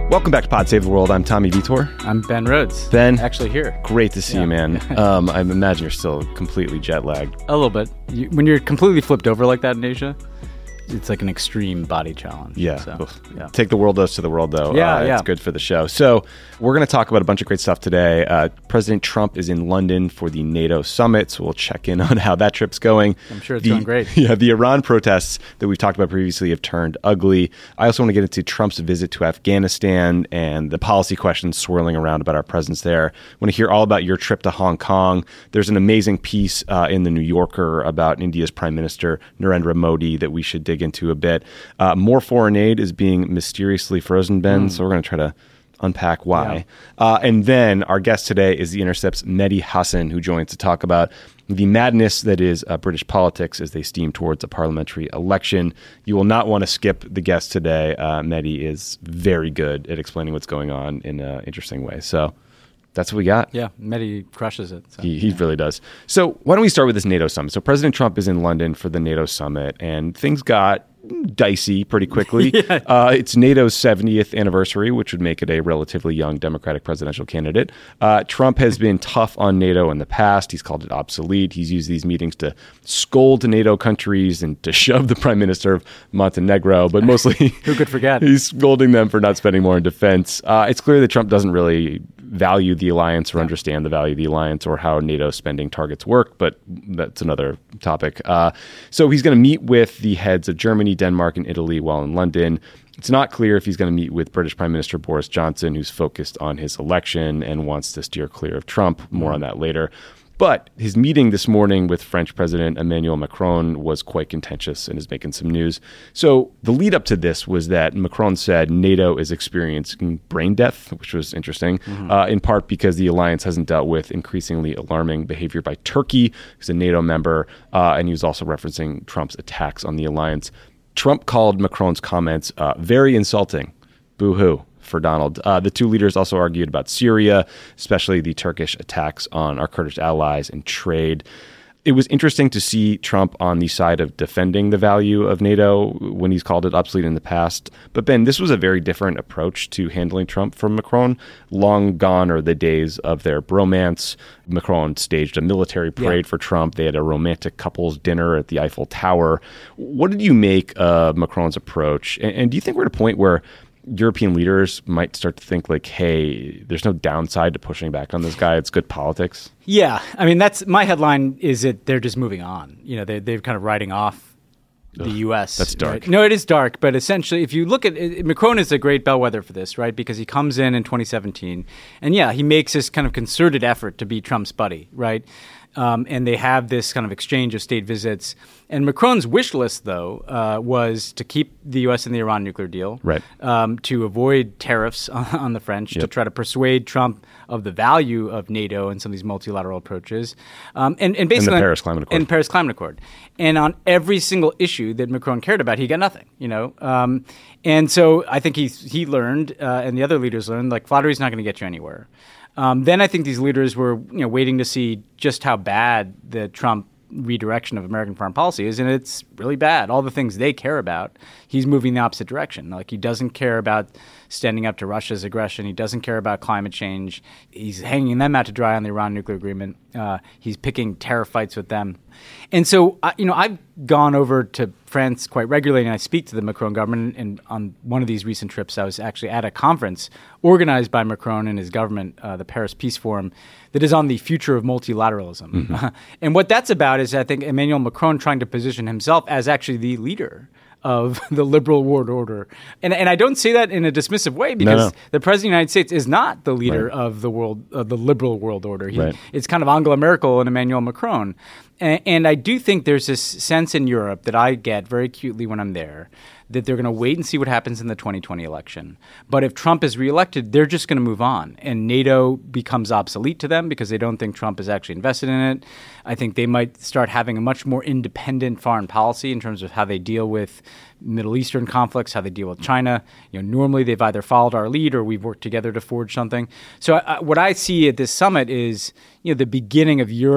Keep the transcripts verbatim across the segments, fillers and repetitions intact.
Welcome back to Pod Save the World. I'm Tommy Vitor. I'm Ben Rhodes. Ben. Actually here. Great to see yeah. you, man. um, I imagine you're still completely jet lagged. A little bit. You, when you're completely flipped over like that in Asia, it's like an extreme body challenge. Yeah. So, yeah. Take the world dose to the world, though. Yeah, uh, yeah. It's good for the show. So we're going to talk about a bunch of great stuff today. Uh, President Trump is in London for the NATO summit, so we'll check in on how that trip's going. I'm sure it's the, going great. Yeah, the Iran protests that we've talked about previously have turned ugly. I also want to get into Trump's visit to Afghanistan and the policy questions swirling around about our presence there. I want to hear all about your trip to Hong Kong. There's an amazing piece uh, in The New Yorker about India's Prime Minister, Narendra Modi, that we should dig into a bit. Uh, more foreign aid is being mysteriously frozen, Ben, mm. so we're going to try to unpack why. Yeah. Uh, and then our guest today is The Intercept's Mehdi Hasan, who joins to talk about the madness that is uh, British politics as they steam towards a parliamentary election. You will not want to skip the guest today. Uh, Mehdi is very good at explaining what's going on in an interesting way. So that's what we got. Yeah, Mehdi crushes it. So, he he yeah. really does. So why don't we start with this NATO summit? So President Trump is in London for the NATO summit, and things got dicey pretty quickly. yeah. uh, it's NATO's seventieth anniversary, which would make it a relatively young Democratic presidential candidate. Uh, Trump has been tough on NATO in the past. He's called it obsolete. He's used these meetings to scold NATO countries and to shove the Prime Minister of Montenegro, but mostly who could forget? He's scolding them for not spending more in defense. Uh, it's clear that Trump doesn't really value the alliance or understand the value of the alliance or how NATO spending targets work, but that's another topic. Uh, so he's going to meet with the heads of Germany, Denmark, and Italy while in London. It's not clear if he's going to meet with British Prime Minister Boris Johnson, who's focused on his election and wants to steer clear of Trump. More on that later. But his meeting this morning with French President Emmanuel Macron was quite contentious and is making some news. So the lead up to this was that Macron said NATO is experiencing brain death, which was interesting, mm-hmm. uh, in part because the alliance hasn't dealt with increasingly alarming behavior by Turkey, who's a NATO member, uh, and he was also referencing Trump's attacks on the alliance. Trump called Macron's comments uh, very insulting. Boo-hoo for Donald. Uh, the two leaders also argued about Syria, especially the Turkish attacks on our Kurdish allies and trade. It was interesting to see Trump on the side of defending the value of NATO when he's called it obsolete in the past. But Ben, this was a very different approach to handling Trump from Macron. Long gone are the days of their bromance. Macron staged a military parade yeah. for Trump. They had a romantic couples dinner at the Eiffel Tower. What did you make of Macron's approach? And, and do you think we're at a point where European leaders might start to think like, hey, there's no downside to pushing back on this guy. It's good politics. Yeah. I mean, that's my headline is that they're just moving on. You know, they're, they're kind of writing off the Ugh, U S. That's dark. Right? No, it is dark. But essentially, if you look at it, Macron is a great bellwether for this, right? Because he comes in in twenty seventeen. And yeah, he makes this kind of concerted effort to be Trump's buddy, right? Um, and they have this kind of exchange of state visits. And Macron's wish list, though, uh, was to keep the U S in the Iran nuclear deal, right? Um, to avoid tariffs on, on the French, yep. to try to persuade Trump of the value of NATO and some of these multilateral approaches, um, and, and basically in the Paris Climate Accord. In Paris Climate Accord, and on every single issue that Macron cared about, he got nothing. You know, um, and so I think he he learned, uh, and the other leaders learned, like flattery's not going to get you anywhere. Um, then I think these leaders were, you know, waiting to see just how bad the Trump redirection of American foreign policy is, and it's really bad. All the things they care about, he's moving the opposite direction. Like he doesn't care about standing up to Russia's aggression. He doesn't care about climate change. He's hanging them out to dry on the Iran nuclear agreement. Uh, he's picking tariff fights with them. And so, uh, you know, I've gone over to France quite regularly, and I speak to the Macron government. And on one of these recent trips, I was actually at a conference organized by Macron and his government, uh, the Paris Peace Forum, that is on the future of multilateralism. Mm-hmm. And what that's about is, I think, Emmanuel Macron trying to position himself as actually the leader of the liberal world order. And and I don't say that in a dismissive way because no, no. the President of the United States is not the leader right. of the world, of the liberal world order. He, right. It's kind of Angela Merkel and Emmanuel Macron. And, and I do think there's this sense in Europe that I get very acutely when I'm there that they're going to wait and see what happens in the twenty twenty election. But if Trump is reelected, they're just going to move on. And NATO becomes obsolete to them because they don't think Trump is actually invested in it. I think they might start having a much more independent foreign policy in terms of how they deal with Middle Eastern conflicts, how they deal with China. You know, normally they've either followed our lead or we've worked together to forge something. So I, what I see at this summit is, you know, the beginning of Europe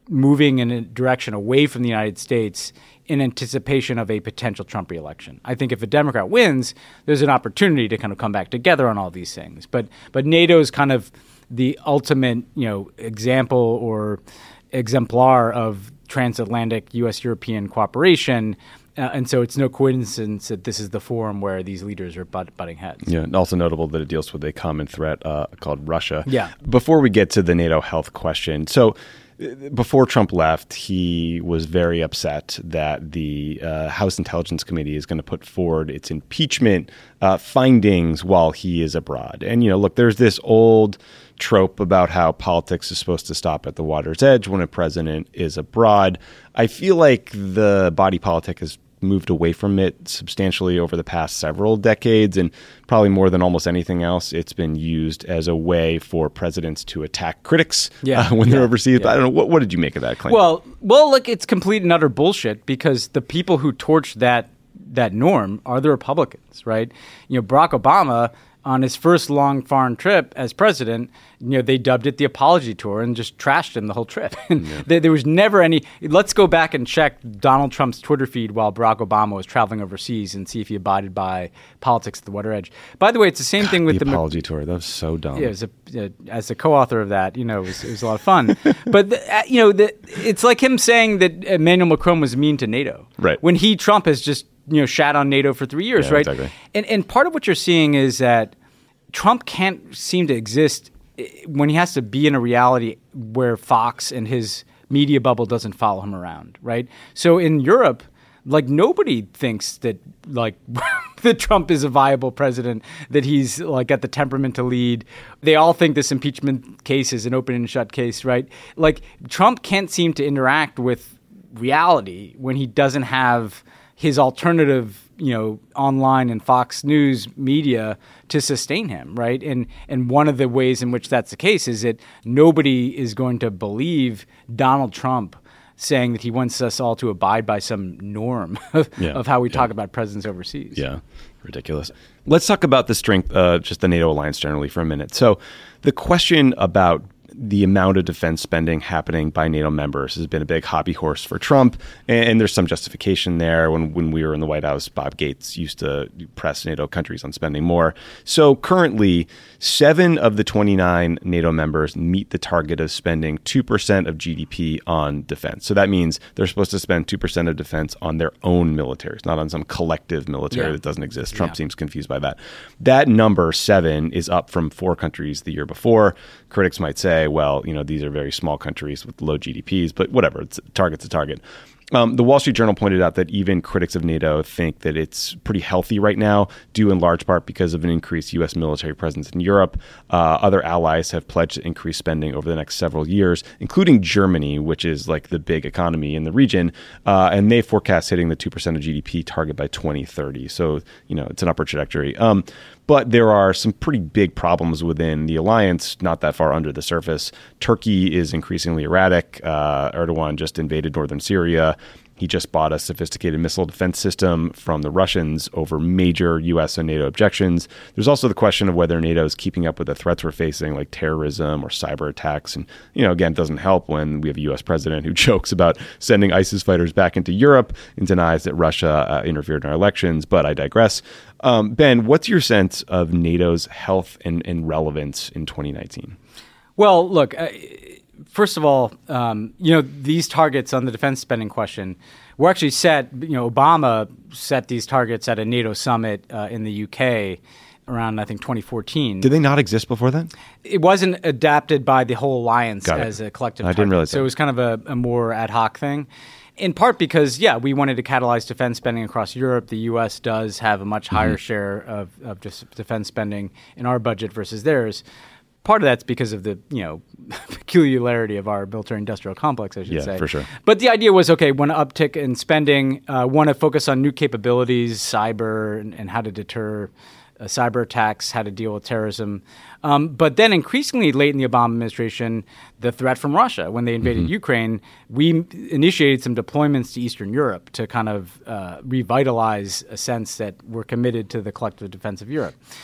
moving in a direction away from the United States in anticipation of a potential Trump reelection. I think if a Democrat wins, there's an opportunity to kind of come back together on all these things. But but NATO is kind of the ultimate, you know, example or exemplar of transatlantic U S European cooperation. Uh, and so it's no coincidence that this is the forum where these leaders are butt- butting heads. Yeah, and also notable that it deals with a common threat uh, called Russia. Yeah. Before we get to the NATO health question, so uh, before Trump left, he was very upset that the uh, House Intelligence Committee is going to put forward its impeachment uh, findings while he is abroad. And, you know, look, there's this old trope about how politics is supposed to stop at the water's edge when a president is abroad. I feel like the body politic has moved away from it substantially over the past several decades, and probably more than almost anything else, it's been used as a way for presidents to attack critics yeah. uh, when they're yeah. overseas. Yeah. But I don't know, what, what did you make of that claim? Well, well, look, it's complete and utter bullshit because the people who torched that that norm are the Republicans, right? You know, Barack Obama, on his first long foreign trip as president, you know, they dubbed it the apology tour and just trashed him the whole trip. And yeah. there, there was never any, let's go back and check Donald Trump's Twitter feed while Barack Obama was traveling overseas and see if he abided by politics at the water edge. By the way, it's the same God, thing with the the apology tour. That was so dumb. Yeah, it was a, uh, as a co-author of that, you know, it was, it was a lot of fun. But, the, uh, you know, the, it's like him saying that Emmanuel Macron was mean to NATO. Right. When he, Trump, has just, you know, shat on NATO for three years, yeah, right? Exactly. And, and part of what you're seeing is that Trump can't seem to exist when he has to be in a reality where Fox and his media bubble doesn't follow him around, right? So in Europe, like nobody thinks that like that Trump is a viable president, that he's like got the temperament to lead. They all think this impeachment case is an open and shut case, right? Like Trump can't seem to interact with reality when he doesn't have his alternative, you know, online and Fox News media to sustain him, right? And and one of the ways in which that's the case is that nobody is going to believe Donald Trump saying that he wants us all to abide by some norm of, yeah, of how we yeah. talk about presidents overseas. Yeah, ridiculous. Let's talk about the strength, uh, just the NATO alliance generally for a minute. So the question about the amount of defense spending happening by NATO members has been a big hobby horse for Trump, and, and there's some justification there. When when we were in the White House, Bob Gates used to press NATO countries on spending more. So currently, seven of the twenty-nine NATO members meet the target of spending two percent of G D P on defense. So that means they're supposed to spend two percent of defense on their own militaries, not on some collective military yeah. that doesn't exist. Trump yeah. seems confused by that. That number, seven, is up from four countries the year before. Critics might say, well, you know, these are very small countries with low G D Ps, but whatever, it's target's a target. Um, the Wall Street Journal pointed out that even critics of NATO think that it's pretty healthy right now, due in large part because of an increased U S military presence in Europe. Uh, other allies have pledged to increase spending over the next several years, including Germany, which is like the big economy in the region. Uh, and they forecast hitting the two percent of G D P target by twenty thirty. So, you know, it's an upward trajectory. Um, but there are some pretty big problems within the alliance, not that far under the surface. Turkey is increasingly erratic. Uh, Erdogan just invaded northern Syria. He just bought a sophisticated missile defense system from the Russians over major U S and NATO objections. There's also the question of whether NATO is keeping up with the threats we're facing, like terrorism or cyber attacks. And, you know, again, it doesn't help when we have a U S president who jokes about sending ISIS fighters back into Europe and denies that Russia uh, interfered in our elections. But I digress. Um, Ben, what's your sense of NATO's health and, and relevance in twenty nineteen? Well, look, uh, first of all, um, you know, these targets on the defense spending question were actually set, you know, Obama set these targets at a NATO summit uh, in the U K around, I think, twenty fourteen. Did they not exist before then? It wasn't adapted by the whole alliance Got it. as a collective I target. didn't realize So that. it was kind of a, a more ad hoc thing. In part because, yeah, we wanted to catalyze defense spending across Europe. The U S does have a much higher mm-hmm. share of, of just defense spending in our budget versus theirs. Part of that's because of the, you know, peculiarity of our military-industrial complex, I should yeah, say. Yeah, for sure. But the idea was, okay, want to uptick in spending, uh, want to focus on new capabilities, cyber, and, and how to deter uh, cyber attacks, how to deal with terrorism. Um, but then increasingly late in the Obama administration, the threat from Russia, when they invaded mm-hmm. Ukraine, we initiated some deployments to Eastern Europe to kind of uh, revitalize a sense that we're committed to the collective defense of Europe.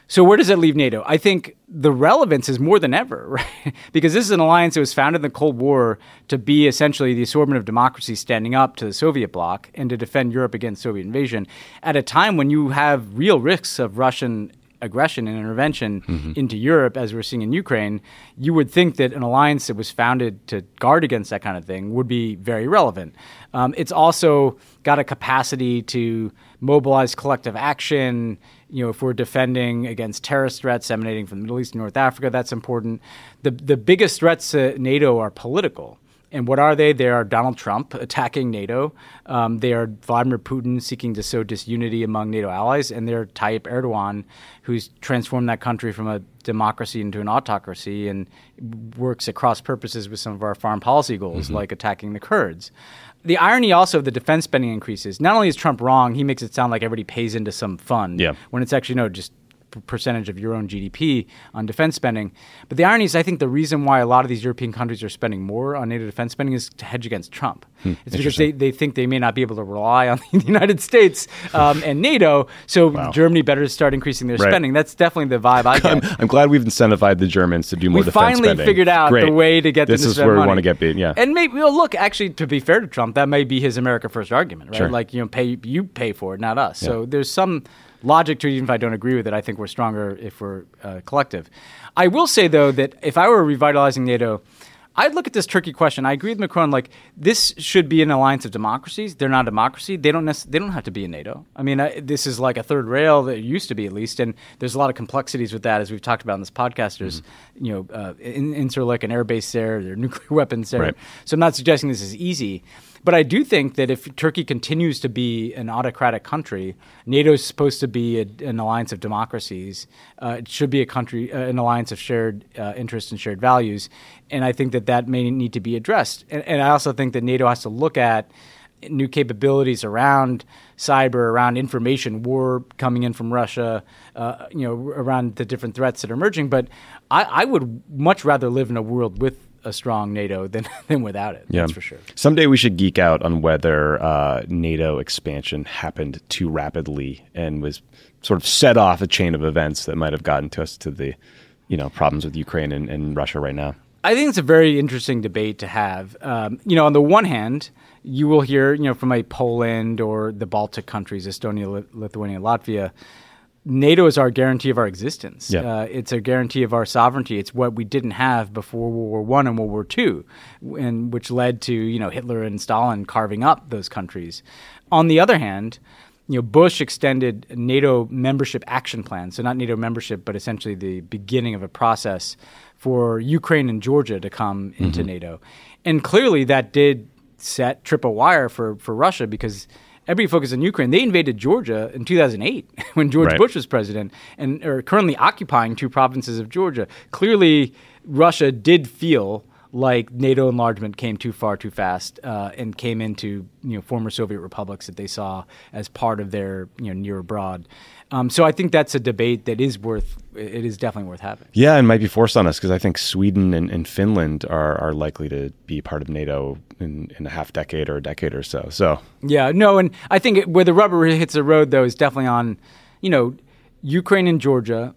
So where does that leave NATO? I think the relevance is more than ever, right? Because this is an alliance that was founded in the Cold War to be essentially the assortment of democracies standing up to the Soviet bloc and to defend Europe against Soviet invasion at a time when you have real risks of Russian aggression and intervention mm-hmm. into Europe, as we're seeing in Ukraine. You would think that an alliance that was founded to guard against that kind of thing would be very relevant. Um, it's also got a capacity to mobilize collective action. You know, if we're defending against terrorist threats emanating from the Middle East and North Africa, that's important. The the biggest threats to NATO are political. And what are they? They are Donald Trump attacking NATO. Um, they are Vladimir Putin seeking to sow disunity among NATO allies. And they're Tayyip Erdogan, who's transformed that country from a democracy into an autocracy and works at cross purposes with some of our foreign policy goals, mm-hmm. like attacking the Kurds. The irony also of the defense spending increases, not only is Trump wrong, he makes it sound like everybody pays into some fund, yeah. when it's actually, no, just percentage of your own G D P on defense spending. But the irony is, I think the reason why a lot of these European countries are spending more on NATO defense spending is to hedge against Trump. Hmm, it's because they, they think they may not be able to rely on the United States um, and NATO, so wow. Germany better start increasing their right. spending. That's definitely the vibe I get. I'm, I'm glad we've incentivized the Germans to do more we defense spending. We finally figured out Great. the way to get this them to is spend where money. we want to get beat, yeah. And maybe, well, look, actually, to be fair to Trump, that may be his America First argument, right? Sure. Like, you know, pay you pay for it, not us. Yeah. So there's some logic to it, even if I don't agree with it. I think we're stronger if we're uh, collective. I will say, though, that if I were revitalizing NATO, I'd look at this Turkey question. I agree with Macron. Like, this should be an alliance of democracies. They're not a democracy. They don't nec- They don't have to be in NATO. I mean, I, this is like a third rail that it used to be, at least. And there's a lot of complexities with that, as we've talked about in this podcast. There's, mm-hmm. you know, uh, in, Incirlik, an air base there. There are nuclear weapons there. Right. So I'm not suggesting this is easy. But I do think that if Turkey continues to be an autocratic country, NATO is supposed to be a, an alliance of democracies. Uh, it should be a country, uh, an alliance of shared uh, interests and shared values. And I think that that may need to be addressed. And, and I also think that NATO has to look at new capabilities around cyber, around information war coming in from Russia, uh, you know, around the different threats that are emerging. But I, I would much rather live in a world with a strong NATO than than without it. Yeah. That's for sure. Someday we should geek out on whether uh, NATO expansion happened too rapidly and was sort of set off a chain of events that might have gotten to us to the, you know, problems with Ukraine and, and Russia right now. I think it's a very interesting debate to have. Um, you know, on the one hand, you will hear, you know, from a Poland or the Baltic countries, Estonia, Lithuania, Latvia, NATO is our guarantee of our existence. Yeah. Uh, it's a guarantee of our sovereignty. It's what we didn't have before World War One and World War Two, and which led to, you know, Hitler and Stalin carving up those countries. On the other hand, you know, Bush extended NATO membership action plans, so not NATO membership, but essentially the beginning of a process for Ukraine and Georgia to come into mm-hmm. NATO. And clearly that did set trip a wire for, for Russia, because everybody focused on Ukraine. They invaded Georgia in two thousand eight when George right. Bush was president and are currently occupying two provinces of Georgia. Clearly, Russia did feel like NATO enlargement came too far too fast uh, and came into, you know, former Soviet republics that they saw as part of their, you know, near abroad. Um, so I think that's a debate that is worth, it is definitely worth having. Yeah, and might be forced on us, because I think Sweden and, and Finland are, are likely to be part of NATO in, in a half decade or a decade or so. So yeah, no, and I think it, where the rubber hits the road, though, is definitely on, you know, Ukraine and Georgia.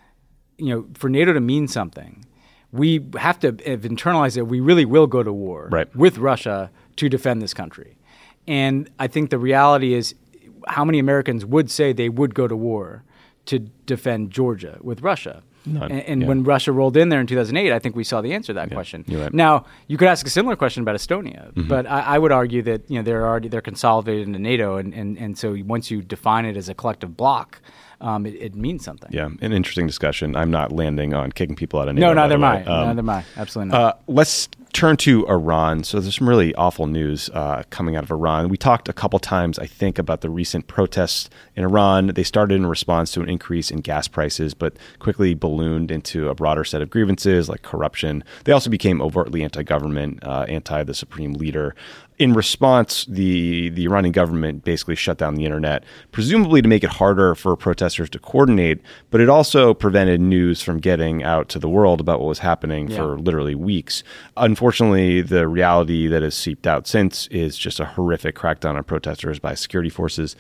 You know, for NATO to mean something, we have to have internalized it. We really will go to war right. with Russia to defend this country. And I think the reality is, how many Americans would say they would go to war to defend Georgia with Russia? None. And, and yeah. when Russia rolled in there in two thousand eight, I think we saw the answer to that yeah, question. you're right. Now, you could ask a similar question about Estonia, Mm-hmm. but I, I would argue that, you know, they're already they're consolidated into NATO, and, and, and so once you define it as a collective bloc, um, it, it means something. Yeah, an interesting discussion. I'm not landing on kicking people out of NATO. No, neither am I. Um, neither am I. Absolutely not. Uh, let's turn to Iran. So there's some really awful news uh, coming out of Iran. We talked a couple times, I think, about the recent protests in Iran. They started in response to an increase in gas prices, but quickly ballooned into a broader set of grievances like corruption. They also became overtly anti-government, uh, anti the supreme leader. In response, the, the Iranian government basically shut down the internet, presumably to make it harder for protesters to coordinate, but it also prevented news from getting out to the world about what was happening yeah. for literally weeks. Unfortunately, the reality that has seeped out since is just a horrific crackdown on protesters by security forces.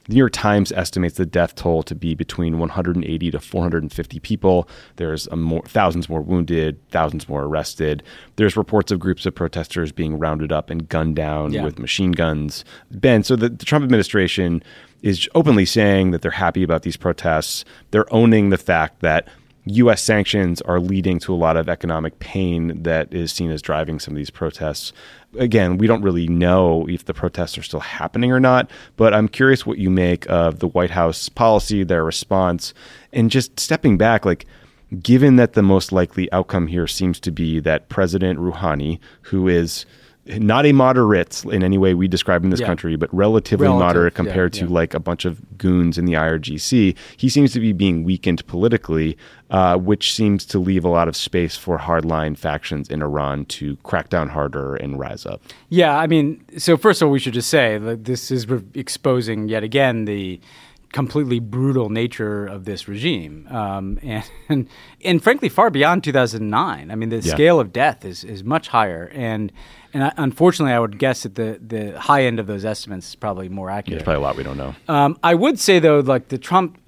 The New York Times estimates the death toll to be between one hundred eighty to four hundred fifty people. There's a more, thousands more wounded, thousands more arrested. There's reports of groups of protesters being rounded up and gunned down yeah. with machine guns. Ben, so the, the Trump administration is openly saying that they're happy about these protests. They're owning the fact that U S sanctions are leading to a lot of economic pain that is seen as driving some of these protests. Again, we don't really know if the protests are still happening or not, but I'm curious what you make of the White House policy, their response, and just stepping back, like, given that the most likely outcome here seems to be that President Rouhani, who is not a moderate in any way we describe in this yeah. country, but relatively Relative, moderate compared yeah, yeah. to like a bunch of goons in the I R G C. He seems to be being weakened politically, uh, which seems to leave a lot of space for hardline factions in Iran to crack down harder and rise up. Yeah, I mean, so first of all, we should just say that this is re- exposing yet again the completely brutal nature of this regime, um, and, and and frankly, far beyond two thousand nine. I mean, the yeah. scale of death is is much higher, and and I, unfortunately, I would guess that the the high end of those estimates is probably more accurate. Yeah, there's probably a lot we don't know. Um, I would say though, like the Trump,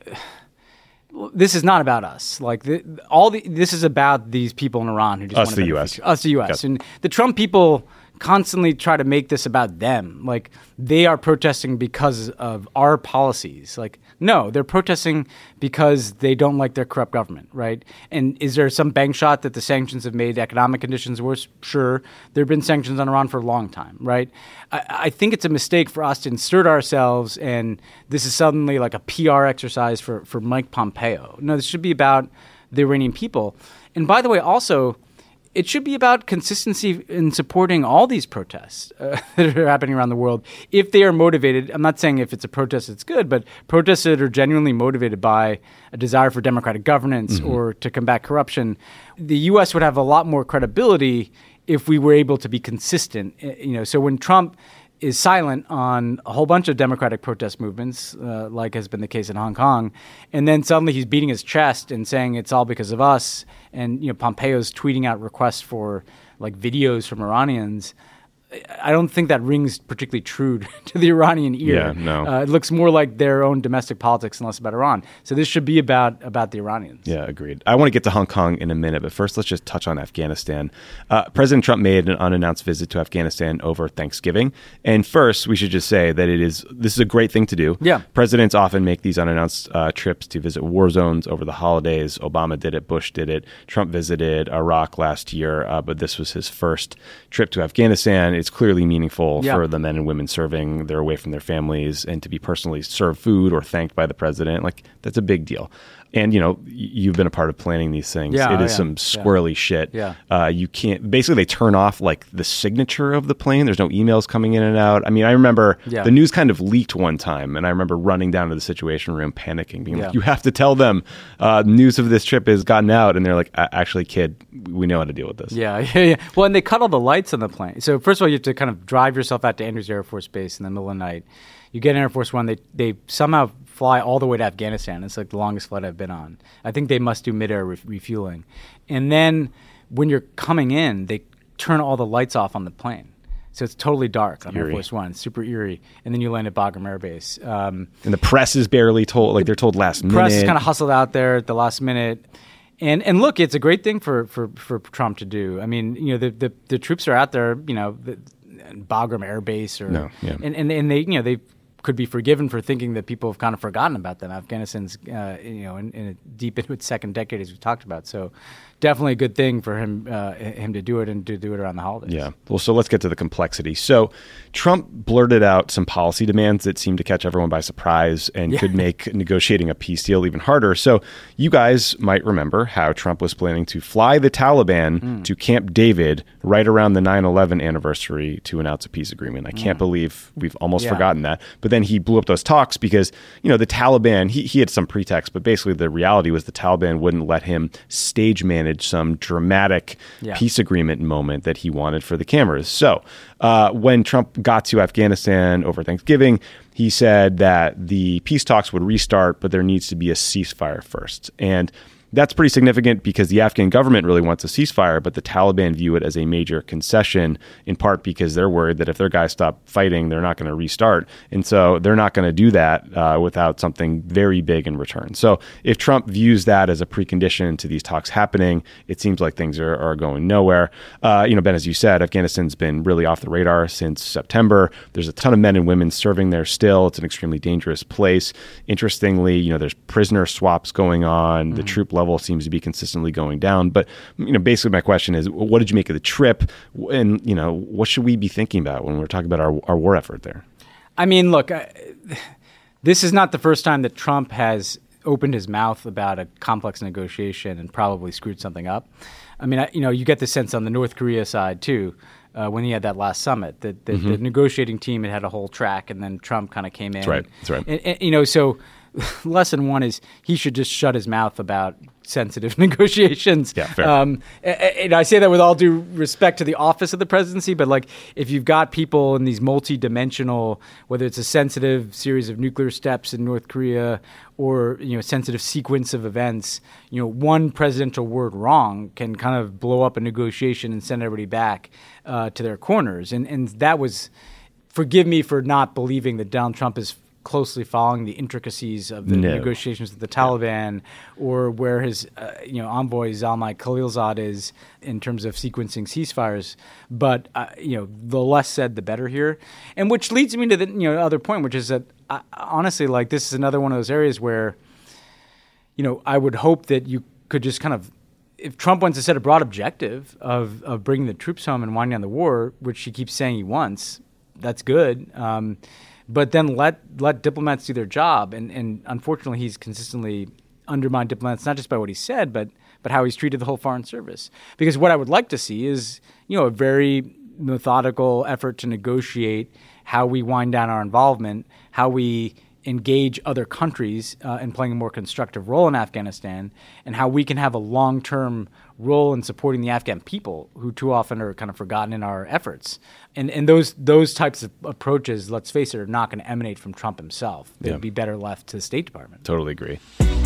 this is not about us. Like the, all the this is about these people in Iran who just us, want the to U S, us, the U S, and the Trump people constantly try to make this about them. Like they are protesting because of our policies. Like, no, they're protesting because they don't like their corrupt government, right? And is there some bank shot that the sanctions have made economic conditions worse? Sure. There have been sanctions on Iran for a long time, right? I, I think it's a mistake for us to insert ourselves, and this is suddenly like a P R exercise for, for Mike Pompeo. No, this should be about the Iranian people. And by the way, also, it should be about consistency in supporting all these protests uh, that are happening around the world. If they are motivated, I'm not saying if it's a protest it's good, but protests that are genuinely motivated by a desire for democratic governance mm-hmm. or to combat corruption, the U S would have a lot more credibility if we were able to be consistent. You know, so when Trump is silent on a whole bunch of democratic protest movements, uh, like has been the case in Hong Kong, and then suddenly he's beating his chest and saying it's all because of us, and you know Pompeo's tweeting out requests for like videos from Iranians. I don't think that rings particularly true to the Iranian ear. Yeah, no. Uh, it looks more like their own domestic politics and less about Iran. So this should be about about the Iranians. Yeah, agreed. I want to get to Hong Kong in a minute, but first let's just touch on Afghanistan. Uh, President Trump made an unannounced visit to Afghanistan over Thanksgiving. And first, we should just say that it is this is a great thing to do. Yeah. Presidents often make these unannounced uh, trips to visit war zones over the holidays. Obama did it. Bush did it. Trump visited Iraq last year, uh, but this was his first trip to Afghanistan. It's clearly meaningful yeah. for the men and women serving. They're away from their families, and to be personally served food or thanked by the president, like that's a big deal. And, you know, you've been a part of planning these things. Yeah, it oh, is yeah, some squirrely yeah. shit. Yeah. Uh, you can't, basically they turn off like the signature of the plane. There's no emails coming in and out. I mean, I remember yeah. the news kind of leaked one time, and I remember running down to the Situation Room panicking, being yeah. like, you have to tell them uh, news of this trip has gotten out. And they're like, actually, kid, we know how to deal with this. Yeah, yeah, yeah. Well, and they cut all the lights on the plane. So first of all, you have to kind of drive yourself out to Andrews Air Force Base in the middle of the night. You get in Air Force One, they they somehow fly all the way to Afghanistan. It's like the longest flight I've been on. I think they must do mid-air re- refueling. And then when you're coming in, they turn all the lights off on the plane. So it's totally dark on eerie. Air Force One. It's super eerie. And then you land at Bagram Air Base. Um, and the press is barely told, like they're told last minute. The press is kind of hustled out there at the last minute. And and look, it's a great thing for, for, for Trump to do. I mean, you know, the, the, the troops are out there, you know, the, Bagram Air Base, or no, yeah. and, and and they you know they could be forgiven for thinking that people have kind of forgotten about them. Afghanistan's uh, you know in, in a deep into its second decade, as we talked about. So definitely a good thing for him uh, him to do it and to do it around the holidays. Yeah. Well, so let's get to the complexity. So Trump blurted out some policy demands that seemed to catch everyone by surprise and yeah. could make negotiating a peace deal even harder. So you guys might remember how Trump was planning to fly the Taliban mm. to Camp David right around the nine eleven anniversary to announce a peace agreement. I can't mm. believe we've almost yeah. forgotten that. But then he blew up those talks because, you know, the Taliban, he, he had some pretext, but basically the reality was the Taliban wouldn't let him stage manage some dramatic yeah. peace agreement moment that he wanted for the cameras. So uh, when Trump got to Afghanistan over Thanksgiving, he said that the peace talks would restart, but there needs to be a ceasefire first. And That's pretty significant because the Afghan government really wants a ceasefire, but the Taliban view it as a major concession, in part because they're worried that if their guys stop fighting, they're not going to restart. And so they're not going to do that uh, without something very big in return. So if Trump views that as a precondition to these talks happening, it seems like things are, are going nowhere. Uh, you know, Ben, as you said, Afghanistan's been really off the radar since September. There's a ton of men and women serving there still. It's an extremely dangerous place. Interestingly, you know, there's prisoner swaps going on. Mm-hmm. The troop level seems to be consistently going down. But, you know, basically my question is, what did you make of the trip? And, you know, what should we be thinking about when we're talking about our, our war effort there? I mean, look, I, this is not the first time that Trump has opened his mouth about a complex negotiation and probably screwed something up. I mean, I, you know, you get the sense on the North Korea side, too, uh, when he had that last summit, that the, mm-hmm. the negotiating team had had a whole track, and then Trump kind of came in. That's right. That's right. And, and, you know, so lesson one is he should just shut his mouth about sensitive negotiations. Yeah, fair. Um, and, and I say that with all due respect to the office of the presidency, but like if you've got people in these multi-dimensional, whether it's a sensitive series of nuclear steps in North Korea or, you know, sensitive sequence of events, you know, one presidential word wrong can kind of blow up a negotiation and send everybody back uh, to their corners. And and that was, forgive me for not believing that Donald Trump is closely following the intricacies of the no. negotiations with the Taliban, yeah. or where his uh, you know envoy Zalmay Khalilzad is in terms of sequencing ceasefires. But uh, you know, the less said, the better here. And which leads me to the you know other point, which is that I, honestly, like this is another one of those areas where, you know, I would hope that you could just kind of, if Trump wants to set a broad objective of of bringing the troops home and winding down the war, which he keeps saying he wants, that's good. Um, But then let let diplomats do their job. And, and unfortunately, he's consistently undermined diplomats, not just by what he said, but but how he's treated the whole Foreign Service. Because what I would like to see is, you know, a very methodical effort to negotiate how we wind down our involvement, how we engage other countries uh, in playing a more constructive role in Afghanistan, and how we can have a long-term role in supporting the Afghan people, who too often are kind of forgotten in our efforts. And and those those types of approaches, let's face it, are not going to emanate from Trump himself. They'd yeah. be better left to the State Department. Totally agree.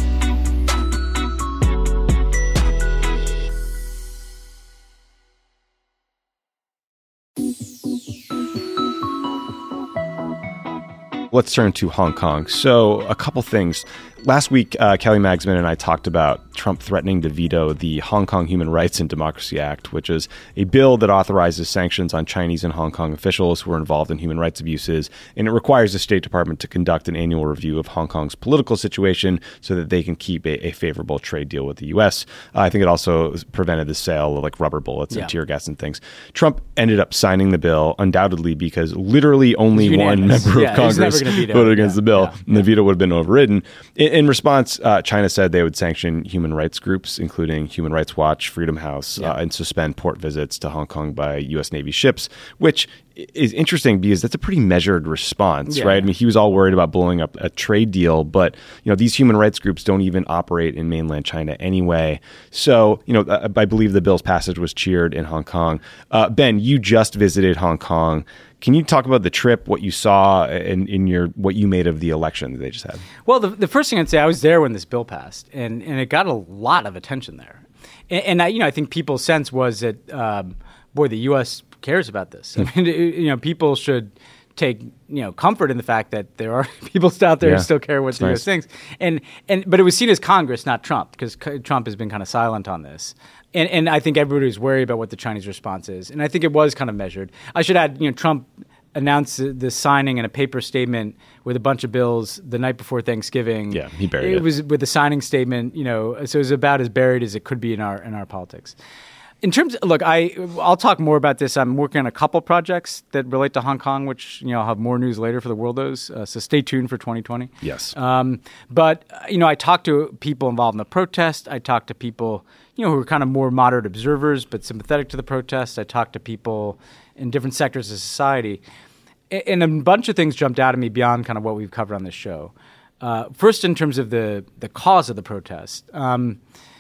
Let's turn to Hong Kong. So a couple things. Last week, uh, Kelly Magsman and I talked about Trump threatening to veto the Hong Kong Human Rights and Democracy Act, which is a bill that authorizes sanctions on Chinese and Hong Kong officials who are involved in human rights abuses. And it requires the State Department to conduct an annual review of Hong Kong's political situation so that they can keep a, a favorable trade deal with the U S. Uh, I think it also prevented the sale of like rubber bullets yeah. and tear gas and things. Trump ended up signing the bill undoubtedly because literally only one member yeah, of Congress voted against yeah. the bill, yeah. and the veto would have been overridden. In, in response, uh, China said they would sanction human rights groups, including Human Rights Watch, Freedom House, yeah. uh, and suspend port visits to Hong Kong by U S Navy ships, which is interesting because that's a pretty measured response, yeah. right? I mean, he was all worried about blowing up a trade deal, but you know, these human rights groups don't even operate in mainland China anyway. So, you know, I, I believe the bill's passage was cheered in Hong Kong. Uh, Ben, you just visited Hong Kong. Can you talk about the trip, what you saw, and in, in your what you made of the election that they just had? Well, the, the first thing I'd say, I was there when this bill passed, and, and it got a lot of attention there. And, and I, you know, I think people's sense was that, um, boy, the U S cares about this. I mean, it, you know, people should take you know comfort in the fact that there are people out there yeah. who still care what it's the nice. U S thinks. And and but it was seen as Congress, not Trump, because C- Trump has been kind of silent on this. And and I think everybody was worried about what the Chinese response is. And I think it was kind of measured. I should add, you know, Trump announced the, the signing in a paper statement with a bunch of bills the night before Thanksgiving. Yeah, he buried it. It was with the signing statement, you know, so it was about as buried as it could be in our in our politics. In terms, of, look, I I'll talk more about this. I'm working on a couple projects that relate to Hong Kong, which you know I'll have more news later for the Worldos. Uh, so stay tuned for twenty twenty. Yes. Um, but you know, I talked to people involved in the protest. I talked to people, you know, who are kind of more moderate observers but sympathetic to the protest. I talked to people in different sectors of society, and a bunch of things jumped out at me beyond kind of what we've covered on this show. Uh, first, in terms of the the cause of the protest. Um,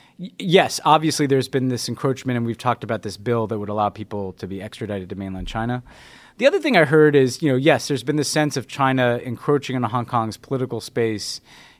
Yes, obviously there's been this encroachment, and we've talked about this bill that would allow people to be extradited to mainland China. The other thing I heard is, you know, yes, there's been this sense of China encroaching into Hong Kong's political space,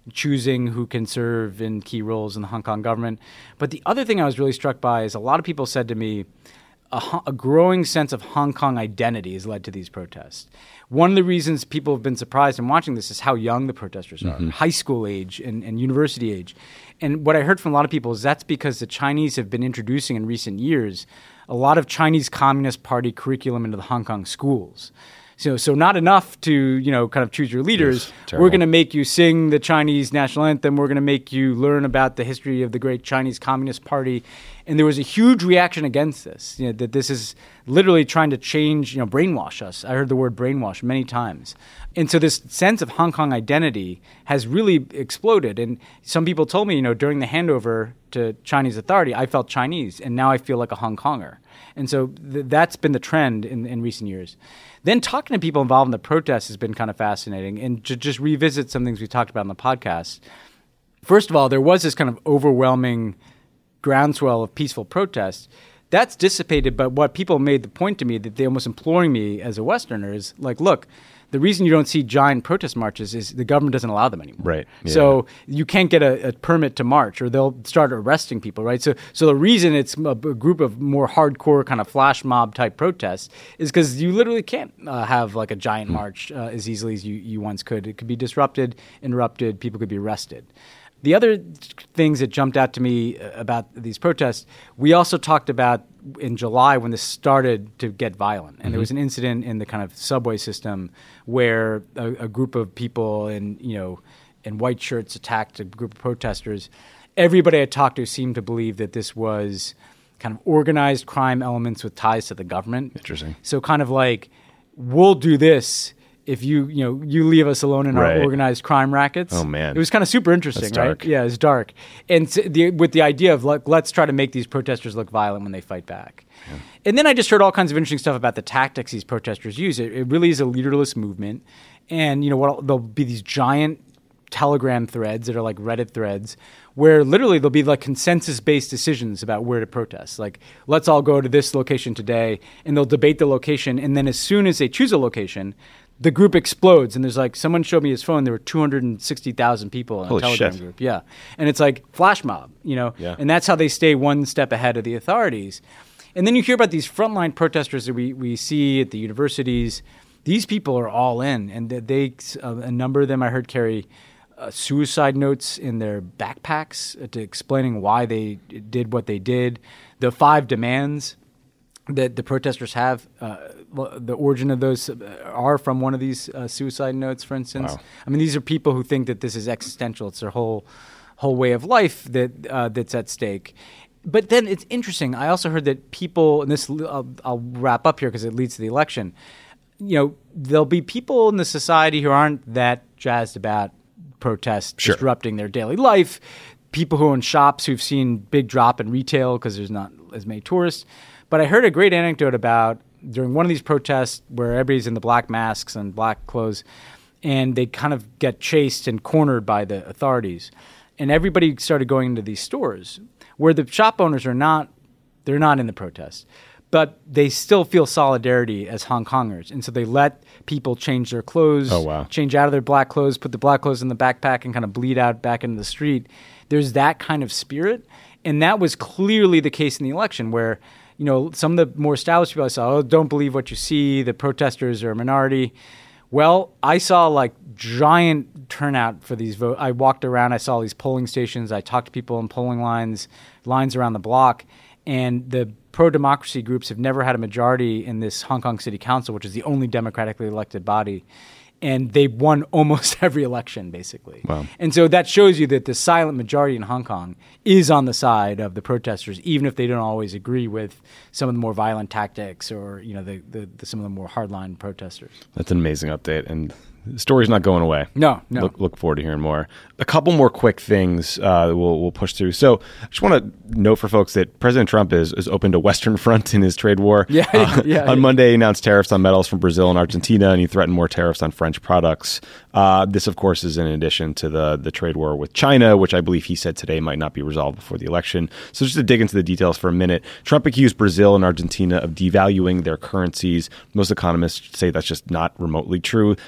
choosing who can serve in key roles in the Hong Kong government. But the other thing I was really struck by is a lot of people said to me, a, a growing sense of Hong Kong identity has led to these protests. One of the reasons people have been surprised in watching this is how young the protesters are, mm-hmm. high school age and, and university age. And what I heard from a lot of people is that's because the Chinese have been introducing in recent years a lot of Chinese Communist Party curriculum into the Hong Kong schools. So, so not enough to, you know, kind of choose your leaders. Yes, we're going to make you sing the Chinese national anthem. We're going to make you learn about the history of the great Chinese Communist Party. And there was a huge reaction against this, you know, that this is literally trying to change, you know, brainwash us. I heard the word brainwash many times. And so this sense of Hong Kong identity has really exploded. And some people told me, you know, during the handover to Chinese authority, I felt Chinese, and now I feel like a Hong Konger. And so th- that's been the trend in, in recent years. Then talking to people involved in the protests has been kind of fascinating. And to just revisit some things we talked about in the podcast, first of all, there was this kind of overwhelming groundswell of peaceful protests. That's dissipated, but what people made the point to me that they're almost imploring me as a Westerner is like, look, the reason you don't see giant protest marches is the government doesn't allow them anymore. Right. Yeah. So you can't get a, a permit to march, or they'll start arresting people, right? So so the reason it's a, a group of more hardcore kind of flash mob type protests is because you literally can't uh, have like a giant mm. march uh, as easily as you, you once could. It could be disrupted, interrupted, people could be arrested. The other things that jumped out to me about these protests, we also talked about in July when this started to get violent. And mm-hmm. there was an incident in the kind of subway system where a, a group of people in, you know, in white shirts attacked a group of protesters. Everybody I talked to seemed to believe that this was kind of organized crime elements with ties to the government. Interesting. So kind of like, we'll do this if you, you know, you leave us alone in right. our organized crime rackets. Oh, man. It was kind of super interesting, That's right? dark. Yeah, it's dark. And the, with the idea of, like, let's try to make these protesters look violent when they fight back. Yeah. And then I just heard all kinds of interesting stuff about the tactics these protesters use. It, it really is a leaderless movement. And, you know, what there'll be these giant Telegram threads that are like Reddit threads where literally there'll be like consensus-based decisions about where to protest. Like, let's all go to this location today, and they'll debate the location. And then as soon as they choose a location, the group explodes, and there's like, someone showed me his phone, there were two hundred sixty thousand people in Holy a Telegram shit. group. Yeah. And it's like flash mob, you know, yeah. and that's how they stay one step ahead of the authorities. And then you hear about these frontline protesters that we, we see at the universities. These people are all in, and they, they uh, a number of them I heard carry uh, suicide notes in their backpacks uh, to explaining why they did what they did. The five demands that the protesters have, uh, the origin of those are from one of these uh, suicide notes, for instance. Wow. I mean, these are people who think that this is existential. It's their whole whole way of life that uh, that's at stake. But then it's interesting. I also heard that people, and this I'll, I'll wrap up here because it leads to the election. You know, there'll be people in the society who aren't that jazzed about protests sure. disrupting their daily life. People who own shops who've seen big drop in retail because there's not as many tourists. But I heard a great anecdote about during one of these protests where everybody's in the black masks and black clothes, and they kind of get chased and cornered by the authorities. And everybody started going into these stores where the shop owners are not, they're not in the protest, but they still feel solidarity as Hong Kongers. And so they let people change their clothes, oh, wow. change out of their black clothes, put the black clothes in the backpack and kind of bleed out back into the street. There's that kind of spirit. And that was clearly the case in the election where, you know, some of the more established people I saw, oh, don't believe what you see. The protesters are a minority. Well, I saw like giant turnout for these votes. I walked around. I saw these polling stations. I talked to people in polling lines, lines around the block. And the pro-democracy groups have never had a majority in this Hong Kong City Council, which is the only democratically elected body. And they won almost every election, basically. Wow. And so that shows you that the silent majority in Hong Kong is on the side of the protesters, even if they don't always agree with some of the more violent tactics or, you know, the, the, the some of the more hardline protesters. That's an amazing update. And the story's not going away. No, no. Look, look forward to hearing more. A couple more quick things uh, we'll we'll push through. So I just want to note for folks that President Trump is, is open to Western front in his trade war. Yeah, uh, yeah. On Monday, he announced tariffs on metals from Brazil and Argentina, and he threatened more tariffs on French products. Uh, this, of course, is in addition to the, the trade war with China, which I believe he said today might not be resolved before the election. So just to dig into the details for a minute, Trump accused Brazil and Argentina of devaluing their currencies. Most economists say that's just not remotely true. They've had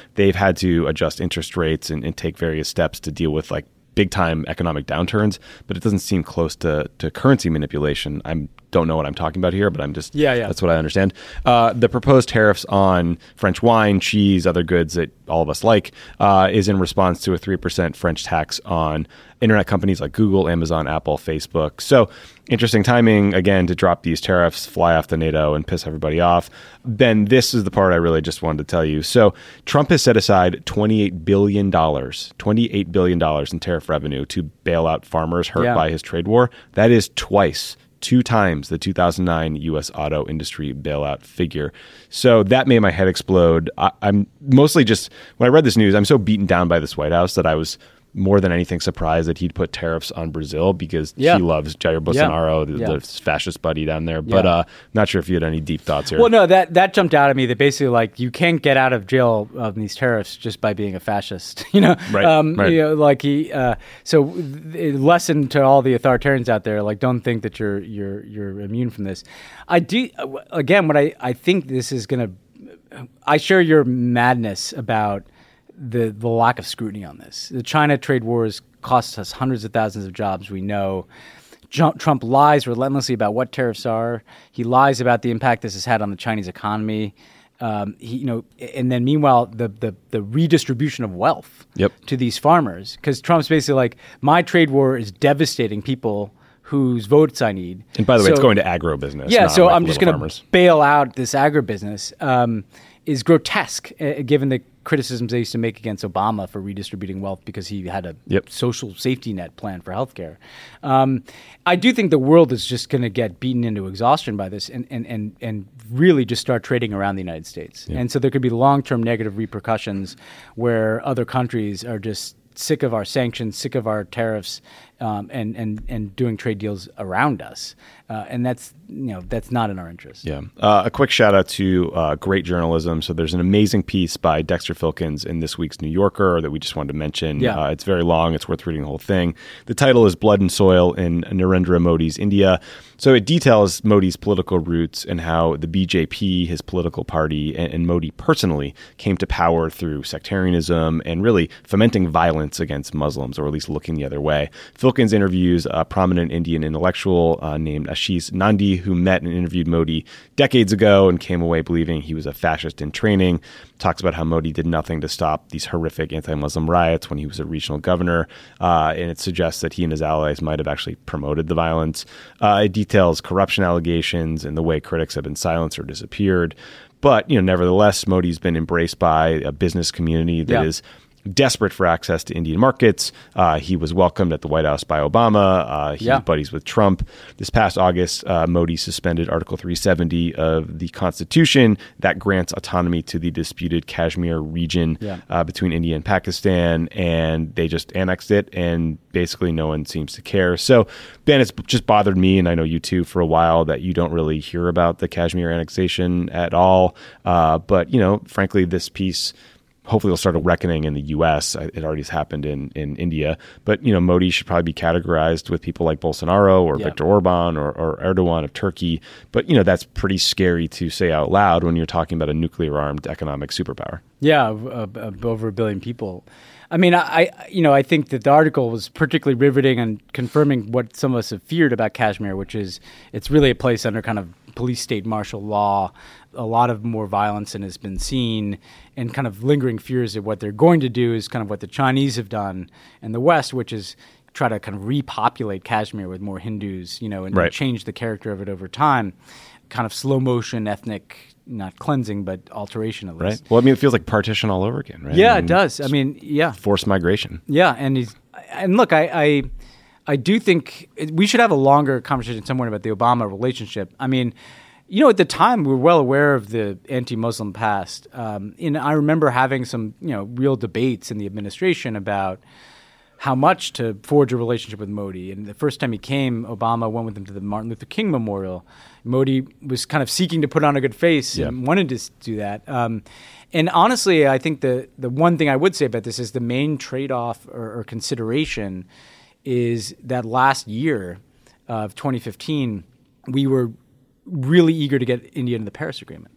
had to adjust interest rates and, and take various steps to deal with like big time economic downturns, but it doesn't seem close to, to currency manipulation. I don't know what I'm talking about here, but I'm just, yeah, yeah. that's what I understand. Uh, the proposed tariffs on French wine, cheese, other goods that all of us like, uh, is in response to a three percent French tax on internet companies like Google, Amazon, Apple, Facebook. So interesting timing, again, to drop these tariffs, fly off to NATO and piss everybody off. Ben, this is the part I really just wanted to tell you. So Trump has set aside twenty-eight billion dollars, twenty-eight billion dollars in tariff revenue to bail out farmers hurt yeah. by his trade war. That is twice, two times the two thousand nine U S auto industry bailout figure. So that made my head explode. I, I'm mostly just, when I read this news, I'm so beaten down by this White House that I was more than anything surprised that he'd put tariffs on Brazil because yeah. he loves Jair Bolsonaro, yeah. the, yeah. the fascist buddy down there. But yeah. uh, not sure if you had any deep thoughts here. Well, no, that, that jumped out at me that basically like you can't get out of jail of these tariffs just by being a fascist, you know? Right, um, right. You know, like he, uh, so the lesson to all the authoritarians out there, like don't think that you're, you're, you're immune from this. I do, again, what I, I think this is going to, I share your madness about the the lack of scrutiny on this. The China trade wars cost us hundreds of thousands of jobs, we know. Trump lies relentlessly about what tariffs are. He lies about the impact this has had on the Chinese economy. Um, he, you know, and then meanwhile, the the, the redistribution of wealth yep. to these farmers, because Trump's basically like, my trade war is devastating people whose votes I need. And by the way, so, it's going to agribusiness. Yeah, not so like I'm just going to bail out this agribusiness. Um, is grotesque, uh, given the criticisms they used to make against Obama for redistributing wealth because he had a yep. social safety net plan for healthcare. Um, I do think the world is just going to get beaten into exhaustion by this and, and, and, and really just start trading around the United States. Yep. And so there could be long-term negative repercussions where other countries are just sick of our sanctions, sick of our tariffs, um, and, and, and doing trade deals around us. Uh, and that's, you know, that's not in our interest. Yeah. Uh, a quick shout out to uh, great journalism. So there's an amazing piece by Dexter Filkins in this week's New Yorker that we just wanted to mention. Yeah. Uh, it's very long. It's worth reading the whole thing. The title is Blood and Soil in Narendra Modi's India. So it details Modi's political roots and how the B J P, his political party, and, and Modi personally came to power through sectarianism and really fomenting violence against Muslims, or at least looking the other way. Filkins interviews a prominent Indian intellectual uh, named Ashish Nandi, who met and interviewed Modi decades ago and came away believing he was a fascist in training. Talks about how Modi did nothing to stop these horrific anti-Muslim riots when he was a regional governor, uh, and it suggests that he and his allies might have actually promoted the violence. Uh, it details corruption allegations and the way critics have been silenced or disappeared. But, you know, nevertheless, Modi's been embraced by a business community that yeah. is desperate for access to Indian markets. Uh, he was welcomed at the White House by Obama. Uh, he's yeah. buddies with Trump. This past August, uh, Modi suspended Article three seventy of the Constitution that grants autonomy to the disputed Kashmir region yeah. uh, between India and Pakistan, and they just annexed it, and basically no one seems to care. So, Ben, it's just bothered me, and I know you too, for a while, that you don't really hear about the Kashmir annexation at all. Uh, but, you know, frankly, this piece hopefully will start a reckoning in the U S. It already has happened in, in India. But, you know, Modi should probably be categorized with people like Bolsonaro or yeah. Viktor Orban or, or Erdogan of Turkey. But, you know, that's pretty scary to say out loud when you're talking about a nuclear-armed economic superpower. Yeah, uh, uh, over a billion people. I mean, I, you know, I think that the article was particularly riveting and confirming what some of us have feared about Kashmir, which is it's really a place under kind of police state martial law. A lot of more violence than has been seen, and kind of lingering fears that what they're going to do is kind of what the Chinese have done in the West, which is try to kind of repopulate Kashmir with more Hindus, you know, and, right. and change the character of it over time. Kind of slow motion ethnic, not cleansing, but alteration at least. Right. Well, I mean, it feels like partition all over again, right? Yeah, I mean, it does. I mean, yeah. Forced migration. Yeah, and he's and look, I, I I do think we should have a longer conversation somewhere about the Obama relationship. I mean, you know, at the time we were well aware of the anti-Muslim past, um, and I remember having some, you know, real debates in the administration about how much to forge a relationship with Modi. And the first time he came, Obama went with him to the Martin Luther King Memorial. Modi was kind of seeking to put on a good face yeah. and wanted to do that. Um, and honestly, I think the the one thing I would say about this is the main trade-off or, or consideration is that last year of twenty fifteen, we were really eager to get India into the Paris Agreement.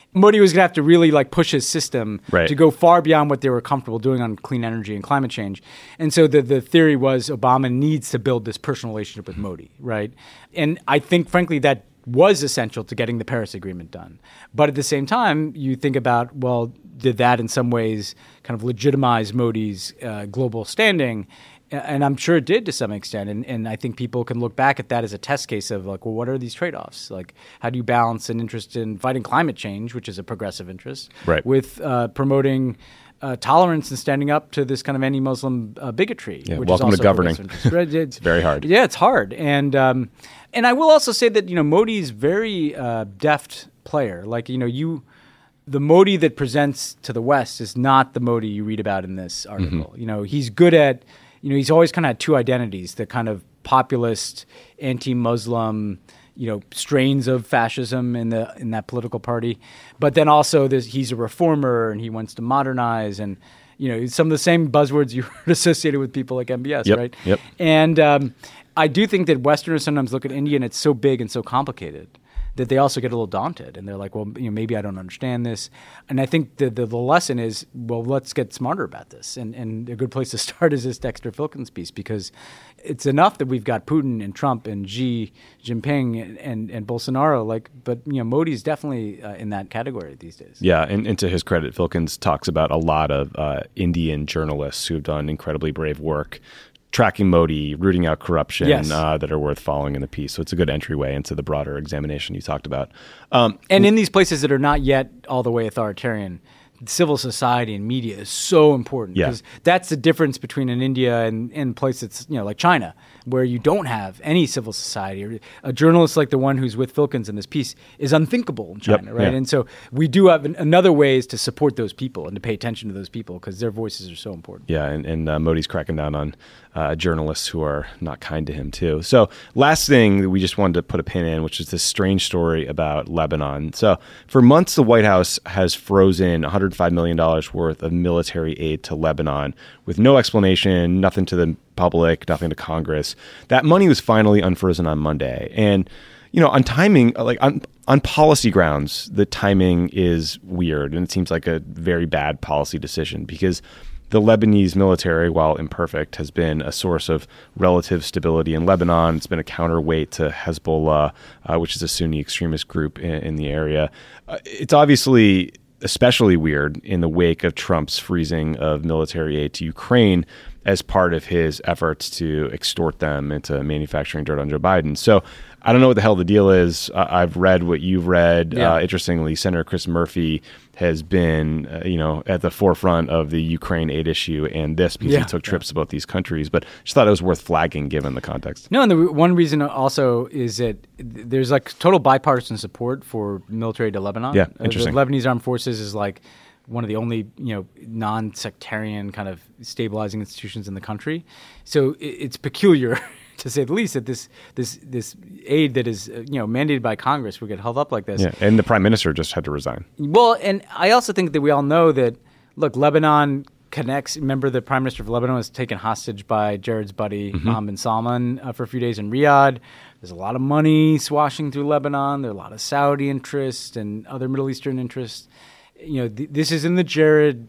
Modi was going to have to really like push his system right. to go far beyond what they were comfortable doing on clean energy and climate change. And so the, the theory was Obama needs to build this personal relationship with Modi, right? And I think, frankly, that was essential to getting the Paris Agreement done. But at the same time, you think about, well, did that in some ways kind of legitimize Modi's uh, global standing? And I'm sure it did to some extent. And, and I think people can look back at that as a test case of like, well, what are these trade-offs? Like, how do you balance an interest in fighting climate change, which is a progressive interest, right. with uh, promoting uh, tolerance and standing up to this kind of anti-Muslim uh, bigotry? Yeah, which welcome is also to governing. It's, it's very hard. Yeah, it's hard. And um, and I will also say that, you know, Modi's very uh, deft player. Like, you know, you... the Modi that presents to the West is not the Modi you read about in this article. Mm-hmm. You know, he's good at... You know, he's always kind of had two identities, the kind of populist, anti-Muslim, you know, strains of fascism in the in that political party. But then also this, he's a reformer and he wants to modernize and, you know, some of the same buzzwords you heard associated with people like M B S, yep, right? Yep. And um, I do think that Westerners sometimes look at India and it's so big and so complicated that they also get a little daunted and they're like, well, you know, maybe I don't understand this. And I think the, the, the lesson is, well, let's get smarter about this. And, and a good place to start is this Dexter Filkins piece, because it's enough that we've got Putin and Trump and Xi Jinping and, and, and Bolsonaro, like, but, you know, Modi's definitely uh, in that category these days. Yeah. And, and to his credit, Filkins talks about a lot of uh, Indian journalists who've done incredibly brave work tracking Modi, rooting out corruption, yes. uh, that are worth following in the piece. So it's a good entryway into the broader examination you talked about. Um, and in these places that are not yet all the way authoritarian, civil society and media is so important, because yeah. that's the difference between an India and, and a place that's, you know, like China, where you don't have any civil society. A journalist like the one who's with Filkins in this piece is unthinkable in China, yep, right? Yeah. And so we do have an, another ways to support those people and to pay attention to those people because their voices are so important. Yeah, and, and uh, Modi's cracking down on uh, journalists who are not kind to him too. So last thing that we just wanted to put a pin in, which is this strange story about Lebanon. So for months, the White House has frozen one hundred five million dollars worth of military aid to Lebanon with no explanation, nothing to the public, nothing to Congress. That money was finally unfrozen on Monday. And, you know, on timing, like on, on policy grounds, the timing is weird. And it seems like a very bad policy decision because the Lebanese military, while imperfect, has been a source of relative stability in Lebanon. It's been a counterweight to Hezbollah, uh, which is a Sunni extremist group in, in the area. Uh, it's obviously especially weird in the wake of Trump's freezing of military aid to Ukraine as part of his efforts to extort them into manufacturing dirt on Joe Biden. So I don't know what the hell the deal is. Uh, I've read what you've read. Yeah. Uh, interestingly, Senator Chris Murphy has been, uh, you know, at the forefront of the Ukraine aid issue and this because yeah. he took trips yeah. to both these countries. But just thought it was worth flagging given the context. No, and the re- one reason also is that there's like total bipartisan support for military to Lebanon. Yeah, interesting. Uh, the Lebanese Armed Forces is like one of the only, you know, non-sectarian kind of stabilizing institutions in the country. So it, it's peculiar, to say the least, that this this this aid that is, uh, you know, mandated by Congress would get held up like this. Yeah, and the prime minister just had to resign. Well, and I also think that we all know that, look, Lebanon connects. Remember, the prime minister of Lebanon was taken hostage by Jared's buddy, mm-hmm. Mohammed bin Salman, uh, for a few days in Riyadh. There's a lot of money swashing through Lebanon. There are a lot of Saudi interest and other Middle Eastern interests. You know, th- this is in the Jared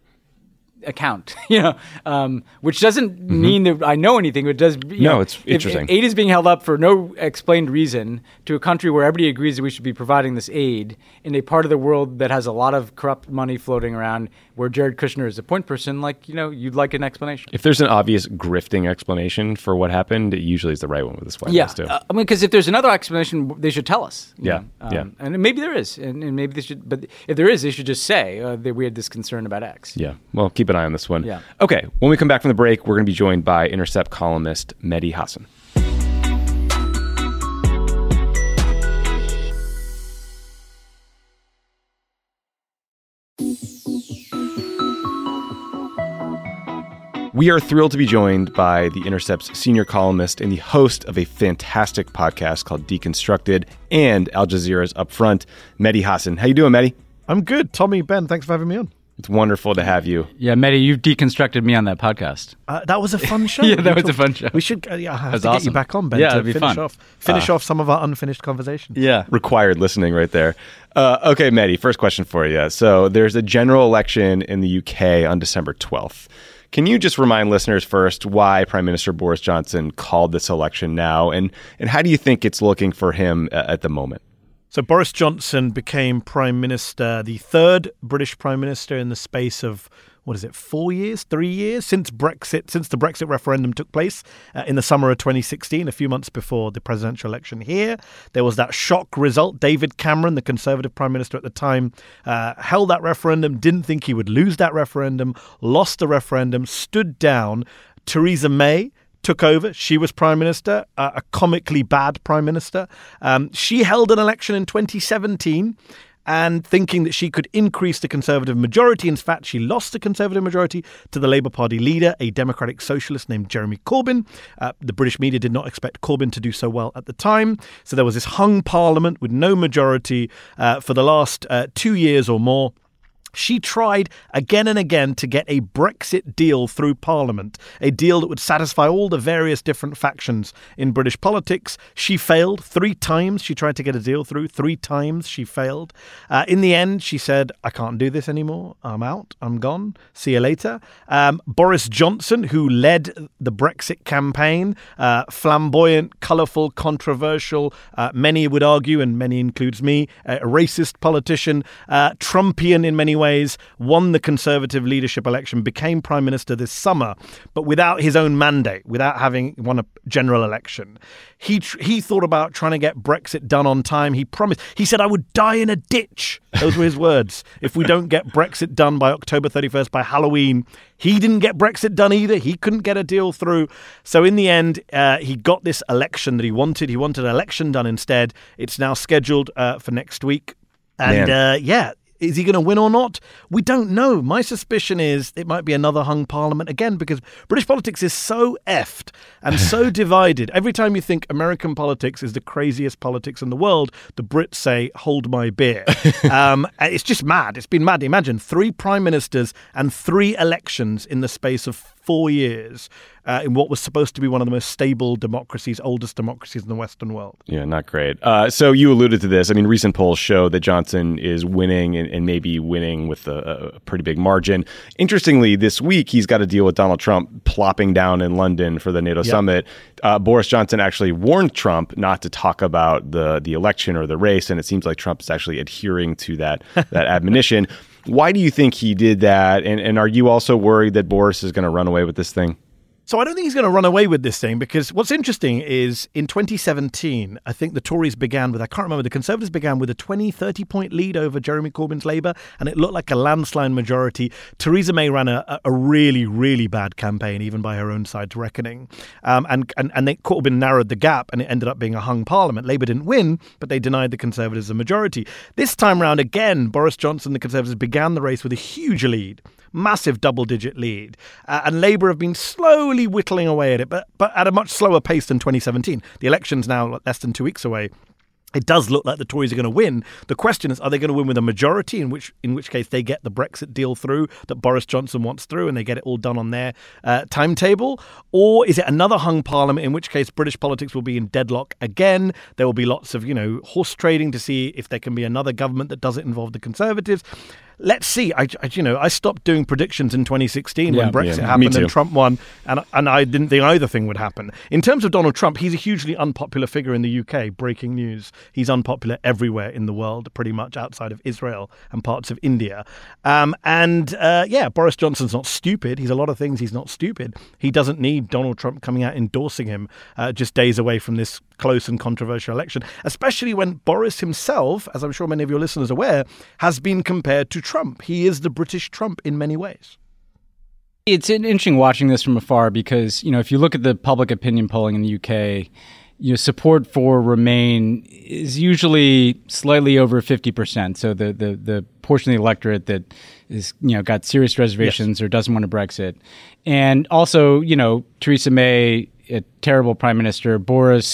account, you know, um, which doesn't mm-hmm. mean that I know anything, but it does. You no, know, it's interesting. If aid is being held up for no explained reason to a country where everybody agrees that we should be providing this aid in a part of the world that has a lot of corrupt money floating around, where Jared Kushner is a point person, like, you know, you'd like an explanation. If there's an obvious grifting explanation for what happened, it usually is the right one with this White yeah. House too. Uh, I mean, because if there's another explanation, they should tell us. Yeah, um, yeah. And maybe there is, and, and maybe they should, but if there is, they should just say uh, that we had this concern about X. Yeah, well, keep an eye on this one. Yeah. Okay, when we come back from the break, we're going to be joined by Intercept columnist Mehdi Hasan. We are thrilled to be joined by the Intercept's senior columnist and the host of a fantastic podcast called Deconstructed and Al Jazeera's Upfront, Mehdi Hasan. How you doing, Mehdi? I'm good. Tommy, Ben, thanks for having me on. It's wonderful to have you. Yeah, Mehdi, you've deconstructed me on that podcast. Uh, that was a fun show. yeah, that we was talked, a fun show. We should uh, yeah, I have That's to awesome. get you back on, Ben, yeah, to it'd be finish fun. off finish Uh, off some of our unfinished conversations. Yeah. Required listening right there. Uh, okay, Mehdi, first question for you. So there's a general election in the U K on December twelfth. Can you just remind listeners first why Prime Minister Boris Johnson called this election now, and, and how do you think it's looking for him uh, at the moment? So Boris Johnson became Prime Minister, the third British Prime Minister in the space of, what is it, four years, three years since Brexit, since the Brexit referendum took place uh, in the summer of twenty sixteen, a few months before the presidential election here. There was that shock result. David Cameron, the Conservative Prime Minister at the time, uh, held that referendum, didn't think he would lose that referendum, lost the referendum, stood down. Theresa May took over. She was Prime Minister, uh, a comically bad Prime Minister. Um, she held an election in twenty seventeen and thinking that she could increase the Conservative majority. In fact, she lost the Conservative majority to the Labour Party leader, a Democratic Socialist named Jeremy Corbyn. Uh, the British media did not expect Corbyn to do so well at the time. So there was this hung parliament with no majority uh, for the last uh, two years or more. She tried again and again to get a Brexit deal through Parliament, a deal that would satisfy all the various different factions in British politics. She failed three times. She tried to get a deal through. Three times she failed. Uh, in the end, she said, I can't do this anymore. I'm out. I'm gone. See you later. Um, Boris Johnson, who led the Brexit campaign, uh, flamboyant, colourful, controversial, uh, many would argue, and many includes me, a racist politician, uh, Trumpian in many ways, won the Conservative leadership election, became Prime Minister this summer, but without his own mandate, without having won a general election. He tr- he thought about trying to get Brexit done on time. He promised, he said, I would die in a ditch. Those were his words. If we don't get Brexit done by October thirty-first, by Halloween. He didn't get Brexit done either. He couldn't get a deal through. So in the end, uh, he got this election that he wanted. He wanted an election done instead. It's now scheduled uh, for next week. And uh, yeah, is he going to win or not? We don't know. My suspicion is it might be another hung parliament again, because British politics is so effed and so divided. Every time you think American politics is the craziest politics in the world, the Brits say, hold my beer. um, it's just mad. It's been mad. Imagine three prime ministers and three elections in the space of four years uh, in what was supposed to be one of the most stable democracies, oldest democracies in the Western world. Yeah, not great. Uh, so you alluded to this. I mean, recent polls show that Johnson is winning and, and maybe winning with a, a pretty big margin. Interestingly, this week, he's got a deal with Donald Trump plopping down in London for the NATO yep. summit. Uh, Boris Johnson actually warned Trump not to talk about the, the election or the race, and it seems like Trump is actually adhering to that, that admonition. Why do you think he did that? And, and are you also worried that Boris is going to run away with this thing? So I don't think he's going to run away with this thing, because what's interesting is in twenty seventeen, I think the Tories began with, I can't remember, the Conservatives began with a twenty, thirty point lead over Jeremy Corbyn's Labour, and it looked like a landslide majority. Theresa May ran a, a really, really bad campaign, even by her own side's reckoning. Um, and, and, and they, Corbyn narrowed the gap, and it ended up being a hung parliament. Labour didn't win, but they denied the Conservatives a majority. This time round, again, Boris Johnson, the Conservatives, began the race with a huge lead. Massive double-digit lead. Uh, and Labour have been slowly whittling away at it, but but at a much slower pace than twenty seventeen. The election's now less than two weeks away. It does look like the Tories are going to win. The question is, are they going to win with a majority, in which in which case they get the Brexit deal through that Boris Johnson wants through, and they get it all done on their uh, timetable? Or is it another hung parliament, in which case British politics will be in deadlock again? There will be lots of, you know, horse trading to see if there can be another government that doesn't involve the Conservatives. Let's see. I, I, you know, I stopped doing predictions in twenty sixteen yeah, when Brexit yeah, happened and Trump won, and and I didn't think either thing would happen. In terms of Donald Trump, he's a hugely unpopular figure in the U K. Breaking news: he's unpopular everywhere in the world, pretty much outside of Israel and parts of India. Um, and uh, yeah, Boris Johnson's not stupid. He's a lot of things. He's not stupid. He doesn't need Donald Trump coming out endorsing him uh, just days away from this close and controversial election, especially when Boris himself, as I'm sure many of your listeners are aware, has been compared to Trump. He is the British Trump in many ways. It's interesting watching this from afar because, you know, if you look at the public opinion polling in the U K, you know, support for Remain is usually slightly over fifty percent. So the, the, the portion of the electorate that is, you know, got serious reservations yes. or doesn't want to Brexit. And also, you know, Theresa May, a terrible prime minister, Boris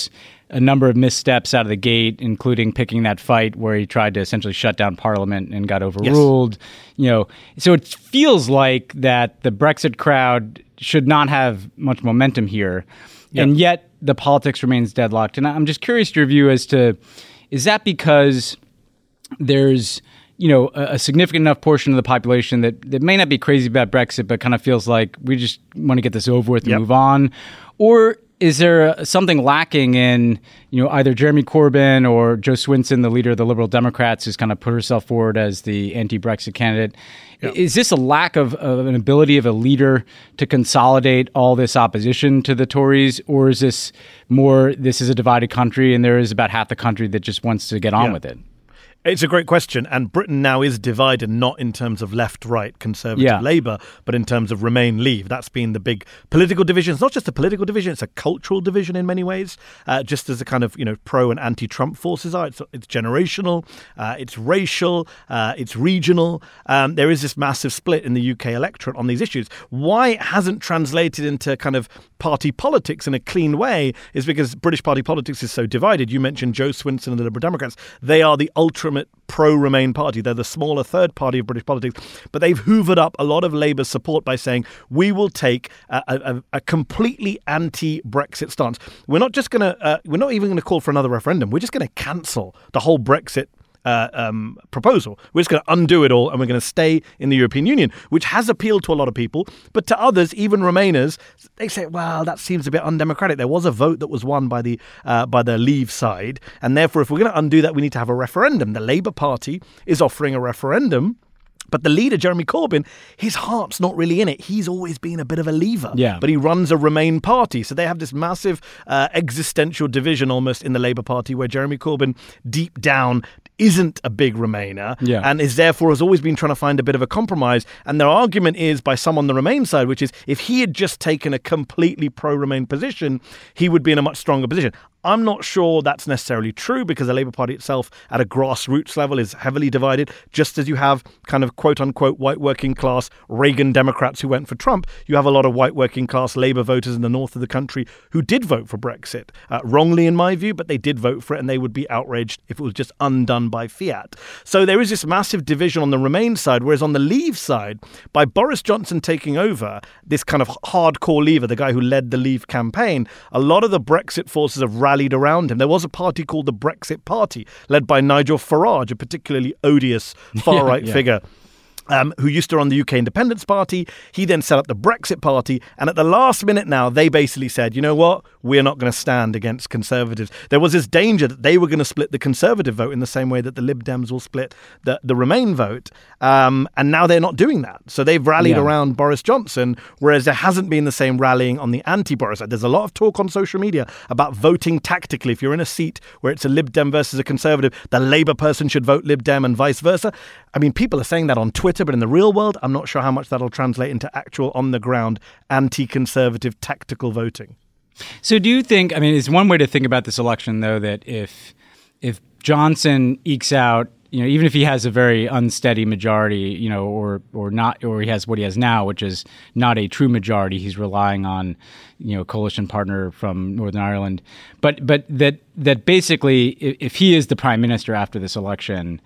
a number of missteps out of the gate, including picking that fight where he tried to essentially shut down Parliament and got overruled. Yes. You know, so it feels like that the Brexit crowd should not have much momentum here, yep. and yet the politics remains deadlocked. And I'm just curious your view as to, is that because there's, you know, a, a significant enough portion of the population that, that may not be crazy about Brexit, but kind of feels like we just want to get this over with and yep. move on? Or is there something lacking in, you know, either Jeremy Corbyn or Jo Swinson, the leader of the Liberal Democrats, who's kind of put herself forward as the anti-Brexit candidate? Yeah. Is this a lack of, of an ability of a leader to consolidate all this opposition to the Tories, or is this more, this is a divided country and there is about half the country that just wants to get on yeah. with it? It's a great question. And Britain now is divided not in terms of left-right, Conservative, yeah. Labour, but in terms of Remain, Leave. That's been the big political division. It's not just a political division, it's a cultural division in many ways, uh, just as a kind of, you know, pro and anti-Trump forces are. It's, it's generational, uh, it's racial, uh, it's regional. Um, there is this massive split in the U K electorate on these issues. Why it hasn't translated into kind of party politics in a clean way is because British party politics is so divided. You mentioned Jo Swinson and the Liberal Democrats. They are the ultimate pro-Remain party. They're the smaller third party of British politics, but they've hoovered up a lot of Labour's support by saying, we will take a, a, a completely anti-Brexit stance. We're not just going to, uh, we're not even going to call for another referendum. We're just going to cancel the whole Brexit Uh, um, proposal. We're just going to undo it all and we're going to stay in the European Union, which has appealed to a lot of people. But to others, even Remainers, they say, well, that seems a bit undemocratic. There was a vote that was won by the uh, by the Leave side. And therefore, if we're going to undo that, we need to have a referendum. The Labour Party is offering a referendum. But the leader, Jeremy Corbyn, his heart's not really in it. He's always been a bit of a leaver. Yeah. But he runs a Remain party. So they have this massive uh, existential division almost in the Labour Party where Jeremy Corbyn, deep down, isn't a big Remainer yeah. and is therefore has always been trying to find a bit of a compromise. And their argument is by some on the Remain side, which is if he had just taken a completely pro-Remain position, he would be in a much stronger position. I'm not sure that's necessarily true because the Labour Party itself at a grassroots level is heavily divided. Just as you have kind of quote-unquote white working class Reagan Democrats who went for Trump, you have a lot of white working class Labour voters in the north of the country who did vote for Brexit. Uh, wrongly in my view, but they did vote for it and they would be outraged if it was just undone by fiat. So there is this massive division on the Remain side, whereas on the Leave side, by Boris Johnson taking over, this kind of hardcore Leaver, the guy who led the Leave campaign, a lot of the Brexit forces have rallied around him. There was a party called the Brexit Party, led by Nigel Farage, a particularly odious far-right yeah, yeah. figure. Um, who used to run the U K Independence Party. He then set up the Brexit Party. And at the last minute now, they basically said, you know what? We're not going to stand against Conservatives. There was this danger that they were going to split the Conservative vote in the same way that the Lib Dems will split the, the Remain vote. Um, and now they're not doing that. So they've rallied yeah. around Boris Johnson, whereas there hasn't been the same rallying on the anti-Boris side. There's a lot of talk on social media about voting tactically. If you're in a seat where it's a Lib Dem versus a Conservative, the Labour person should vote Lib Dem and vice versa. I mean, people are saying that on Twitter, but in the real world, I'm not sure how much that'll translate into actual on-the-ground anti-conservative tactical voting. So do you think, I mean, it's one way to think about this election, though, that if if Johnson ekes out, you know, even if he has a very unsteady majority, you know, or or not, or he has what he has now, which is not a true majority, he's relying on, you know, a coalition partner from Northern Ireland. But but that that basically, if, if he is the prime minister after this election,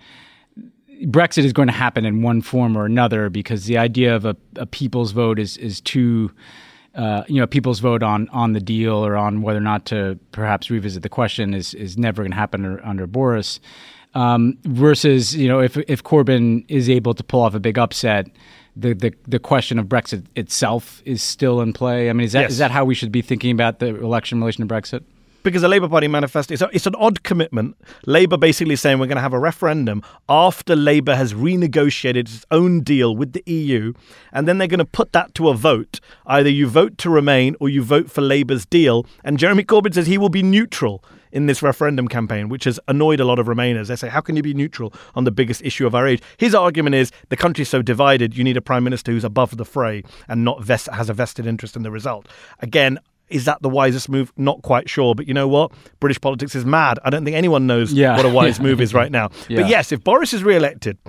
Brexit is going to happen in one form or another because the idea of a, a people's vote is is too, uh, you know, people's vote on on the deal or on whether or not to perhaps revisit the question is is never going to happen under, under Boris. Um, versus, you know, if if Corbyn is able to pull off a big upset, the the, the question of Brexit itself is still in play. I mean, is that yes. is that how we should be thinking about the election in relation to Brexit? Because the Labour Party manifesto, it's, a, it's an odd commitment. Labour basically saying we're going to have a referendum after Labour has renegotiated its own deal with the E U, and then they're going to put that to a vote. Either you vote to remain or you vote for Labour's deal. And Jeremy Corbyn says he will be neutral in this referendum campaign, which has annoyed a lot of Remainers. They say, how can you be neutral on the biggest issue of our age? His argument is the country's so divided, you need a prime minister who's above the fray and not vest- has a vested interest in the result. Again, is that the wisest move? Not quite sure. But you know what? British politics is mad. I don't think anyone knows yeah. what a wise yeah. move is right now. Yeah. But yes, if Boris is re-elected,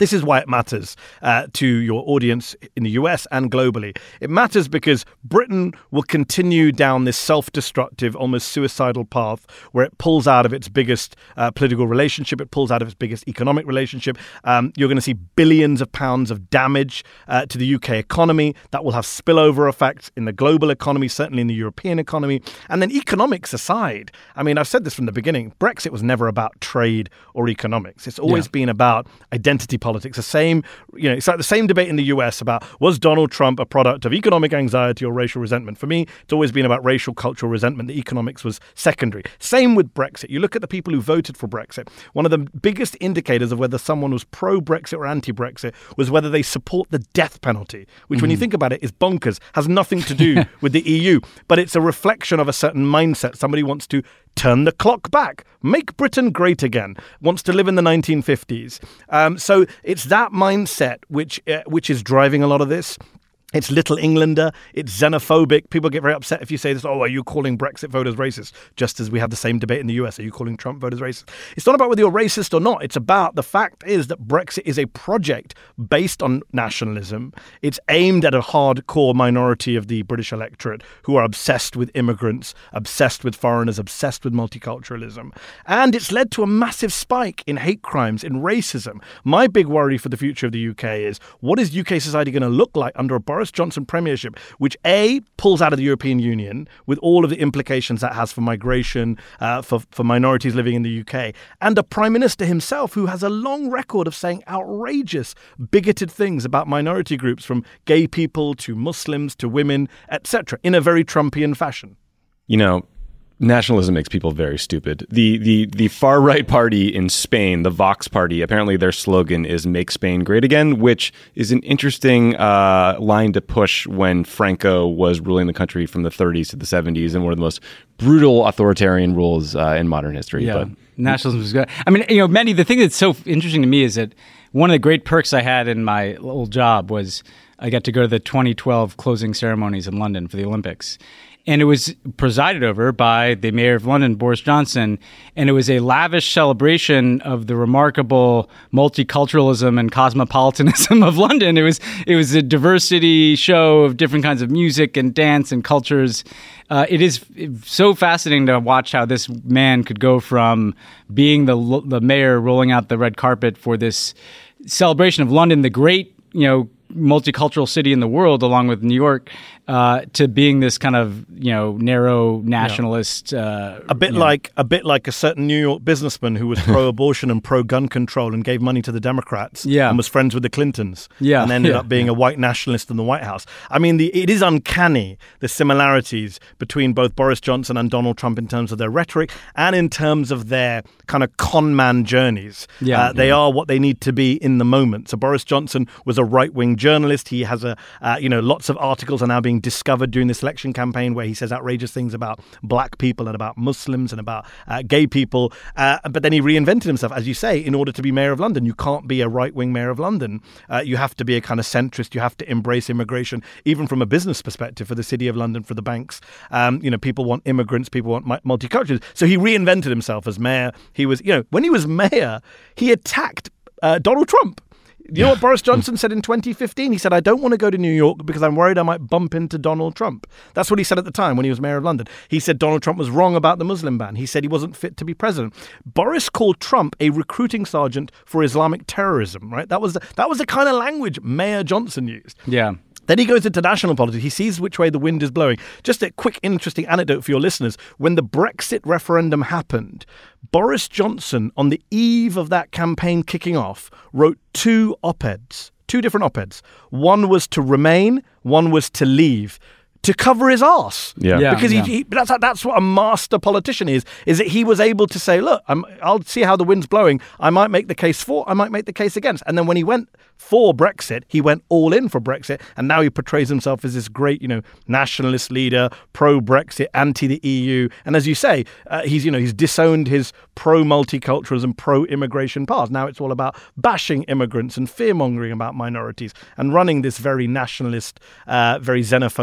This is why it matters uh, to your audience in the U S and globally. It matters because Britain will continue down this self-destructive, almost suicidal path where it pulls out of its biggest uh, political relationship, it pulls out of its biggest economic relationship. Um, you're going to see billions of pounds of damage uh, to the U K economy. That will have spillover effects in the global economy, certainly in the European economy. And then economics aside, I mean, I've said this from the beginning, Brexit was never about trade or economics. It's always yeah. been about identity politics. The same, you know, it's like the same debate in the U S about was Donald Trump a product of economic anxiety or racial resentment? For me, it's always been about racial, cultural resentment. The economics was secondary. Same with Brexit. You look at the people who voted for Brexit. One of the biggest indicators of whether someone was pro-Brexit or anti-Brexit was whether they support the death penalty, which mm. when you think about it is bonkers, has nothing to do with the E U, but it's a reflection of a certain mindset. Somebody wants to turn the clock back, make Britain great again, wants to live in the nineteen fifties. Um, so it's that mindset which uh, which is driving a lot of this. It's Little Englander. It's xenophobic. People get very upset if you say this, oh, are you calling Brexit voters racist? Just as we have the same debate in the U S. Are you calling Trump voters racist? It's not about whether you're racist or not. It's about the fact is that Brexit is a project based on nationalism. It's aimed at a hardcore minority of the British electorate who are obsessed with immigrants, obsessed with foreigners, obsessed with multiculturalism. And it's led to a massive spike in hate crimes, in racism. My big worry for the future of the U K is what is U K society going to look like under a Boris Johnson premiership, which A, pulls out of the European Union with all of the implications that has for migration, uh, for, for minorities living in the U K, and a prime minister himself who has a long record of saying outrageous, bigoted things about minority groups, from gay people to Muslims to women, et cetera, in a very Trumpian fashion. You know, nationalism makes people very stupid. The the the far right party in Spain, the Vox party, apparently their slogan is "Make Spain Great Again," which is an interesting uh, line to push when Franco was ruling the country from the thirties to the seventies and one of the most brutal authoritarian rules uh, in modern history. Yeah, but nationalism is good. I mean, you know, Manny, the thing that's so interesting to me is that one of the great perks I had in my old job was I got to go to the twenty twelve closing ceremonies in London for the Olympics. And it was presided over by the mayor of London, Boris Johnson. And it was a lavish celebration of the remarkable multiculturalism and cosmopolitanism of London. It was it was a diversity show of different kinds of music and dance and cultures. Uh, it is so fascinating to watch how this man could go from being the the mayor rolling out the red carpet for this celebration of London, the great, you know, multicultural city in the world, along with New York, uh, to being this kind of, you know, narrow nationalist. Yeah. Uh, a bit like know. a bit like a certain New York businessman who was pro-abortion and pro-gun control and gave money to the Democrats. Yeah. And was friends with the Clintons. Yeah. And ended yeah. up being yeah. a white nationalist in the White House. I mean, the, it is uncanny, the similarities between both Boris Johnson and Donald Trump in terms of their rhetoric and in terms of their kind of con man journeys. Yeah. Uh, they yeah. are what they need to be in the moment. So Boris Johnson was a right-wing journalist. He has a, uh, you know, lots of articles are now being discovered during this election campaign where he says outrageous things about black people and about Muslims and about uh, gay people. Uh, but then he reinvented himself, as you say, in order to be mayor of London. You can't be a right-wing mayor of London. Uh, you have to be a kind of centrist. You have to embrace immigration, even from a business perspective for the City of London, for the banks. Um, you know, people want immigrants. People want multiculturalism. So he reinvented himself as mayor. He was, you know, when he was mayor, he attacked uh, Donald Trump. You know what Boris Johnson said in twenty fifteen? He said, I don't want to go to New York because I'm worried I might bump into Donald Trump. That's what he said at the time when he was mayor of London. He said Donald Trump was wrong about the Muslim ban. He said he wasn't fit to be president. Boris called Trump a recruiting sergeant for Islamic terrorism, right? That was the, that was the kind of language Mayor Johnson used. Yeah. Then he goes into national politics. He sees which way the wind is blowing. Just a quick, interesting anecdote for your listeners. When the Brexit referendum happened, Boris Johnson, on the eve of that campaign kicking off, wrote two op-eds, two different op-eds. One was to remain, one was to leave, to cover his arse. Yeah. yeah because yeah. He, he, that's that's what a master politician is, is that he was able to say, look, I'm, I'll see how the wind's blowing. I might make the case for, I might make the case against. And then when he went for Brexit, he went all in for Brexit. And now he portrays himself as this great, you know, nationalist leader, pro-Brexit, anti the E U. And as you say, uh, he's, you know, he's disowned his pro-multiculturalism, pro-immigration past. Now it's all about bashing immigrants and fear-mongering about minorities and running this very nationalist, uh, very xenophobic election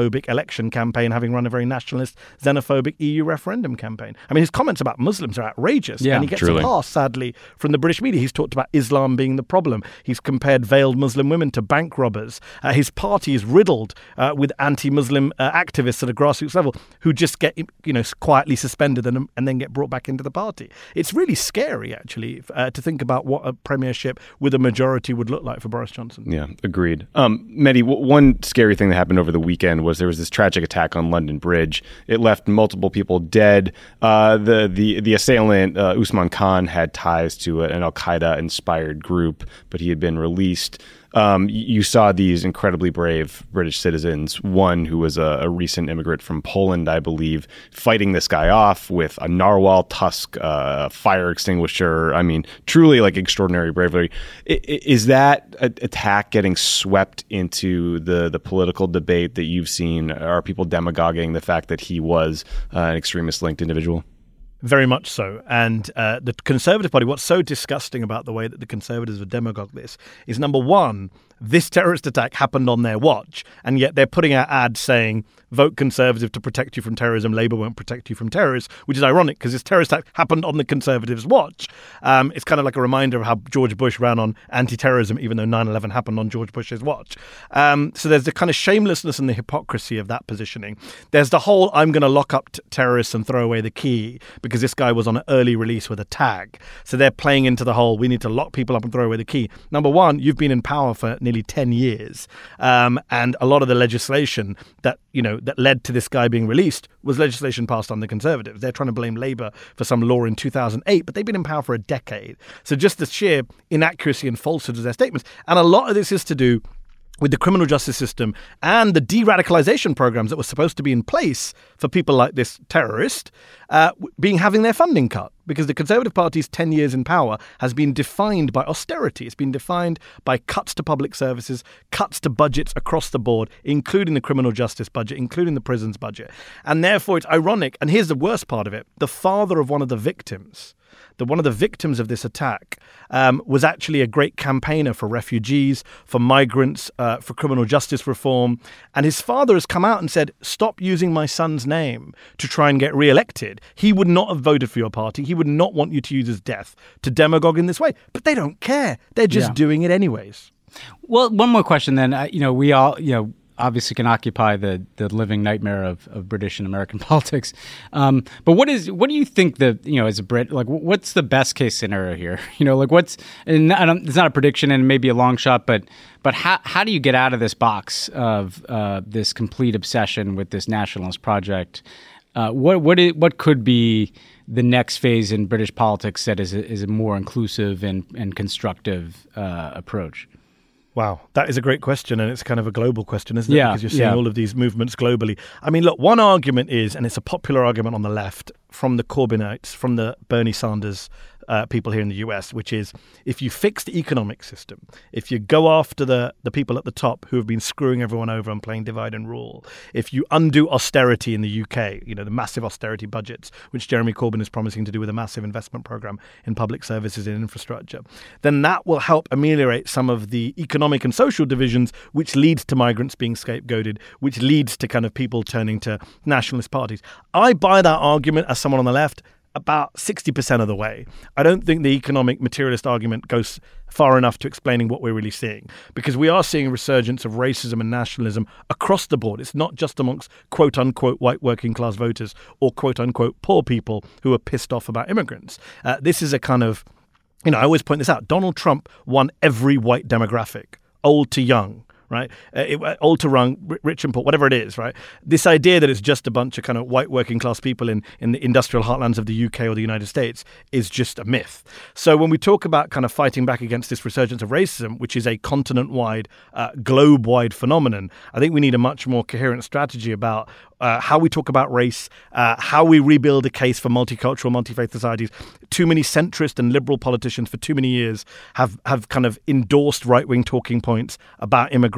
election campaign, having run a very nationalist, xenophobic E U referendum campaign. I mean, his comments about Muslims are outrageous. Yeah, and he gets truly. a pass, sadly, from the British media. He's talked about Islam being the problem. He's compared veiled Muslim women to bank robbers. Uh, his party is riddled uh, with anti-Muslim uh, activists at a grassroots level who just get, you know, quietly suspended and, and then get brought back into the party. It's really scary, actually, uh, to think about what a premiership with a majority would look like for Boris Johnson. Yeah, agreed. Um, Mehdi, w- one scary thing that happened over the weekend was there was this tragic attack on London Bridge. It left multiple people dead. Uh, the the the assailant, uh, Usman Khan, had ties to an Al-Qaeda-inspired group, but he had been released. Um, you saw these incredibly brave British citizens, one who was a, a recent immigrant from Poland, I believe, fighting this guy off with a narwhal tusk, uh, fire extinguisher. I mean, truly like extraordinary bravery. I, is that a, attack getting swept into the, the political debate that you've seen? Are people demagoguing the fact that he was uh, an extremist-linked individual? Very much so. And uh, the Conservative Party, what's so disgusting about the way that the Conservatives have demagogued this is, number one, this terrorist attack happened on their watch, and yet they're putting out ads saying, vote Conservative to protect you from terrorism, Labour won't protect you from terrorists, which is ironic because this terrorist attack happened on the Conservatives' watch. Um, it's kind of like a reminder of how George Bush ran on anti-terrorism, even though nine eleven happened on George Bush's watch. Um, so there's the kind of shamelessness and the hypocrisy of that positioning. There's the whole, I'm going to lock up t- terrorists and throw away the key because this guy was on an early release with a tag. So they're playing into the whole, we need to lock people up and throw away the key. Number one, you've been in power for nearly ten years. Um, and a lot of the legislation that, you know, that led to this guy being released was legislation passed on the Conservatives. They're trying to blame Labour for some law in two thousand eight, but they've been in power for a decade. So just the sheer inaccuracy and falsehood of their statements. And a lot of this is to do with the criminal justice system and the de-radicalization programs that were supposed to be in place for people like this terrorist uh, being having their funding cut. Because the Conservative Party's ten years in power has been defined by austerity. It's been defined by cuts to public services, cuts to budgets across the board, including the criminal justice budget, including the prisons budget. And therefore, it's ironic. And here's the worst part of it. The father of one of the victims, that one of the victims of this attack um, was actually a great campaigner for refugees, for migrants, uh, for criminal justice reform. And his father has come out and said, stop using my son's name to try and get re-elected. He would not have voted for your party. He would not want you to use his death to demagogue in this way. But they don't care. They're just Yeah. doing it anyways. Well, one more question then. Uh, you know, we all, you know, obviously can occupy the the living nightmare of, of British and American politics. Um, but what is what do you think the you know as a Brit, like what's the best case scenario here? You know, like what's and I don't, it's not a prediction and maybe a long shot, but but how how do you get out of this box of uh, this complete obsession with this nationalist project? Uh, what what is, what could be the next phase in British politics that is a, is a more inclusive and and constructive uh, approach? Wow, that is a great question, and it's kind of a global question, isn't it? Yeah, because you're seeing yeah. all of these movements globally. I mean, look, one argument is, and it's a popular argument on the left from the Corbynites, from the Bernie Sanders uh, people here in the U S, which is if you fix the economic system, if you go after the, the people at the top who have been screwing everyone over and playing divide and rule, if you undo austerity in the U K, you know, the massive austerity budgets, which Jeremy Corbyn is promising to do with a massive investment program in public services and infrastructure, then that will help ameliorate some of the economic and social divisions, which leads to migrants being scapegoated, which leads to kind of people turning to nationalist parties. I buy that argument as someone on the left about sixty percent of the way. I don't think the economic materialist argument goes far enough to explaining what we're really seeing, because we are seeing a resurgence of racism and nationalism across the board. It's not just amongst quote-unquote white working class voters or quote-unquote poor people who are pissed off about immigrants. Uh, this is a kind of, you know, I always point this out. Donald Trump won every white demographic, old to young. Right, uh, it, old to young, rich and poor, whatever it is. Right, this idea that it's just a bunch of kind of white working class people in, in the industrial heartlands of the U K or the United States is just a myth. So when we talk about kind of fighting back against this resurgence of racism, which is a continent-wide, uh, globe-wide phenomenon, I think we need a much more coherent strategy about Uh, how we talk about race, uh, how we rebuild a case for multicultural, multi-faith societies. Too many centrist and liberal politicians for too many years have, have kind of endorsed right-wing talking points about immigration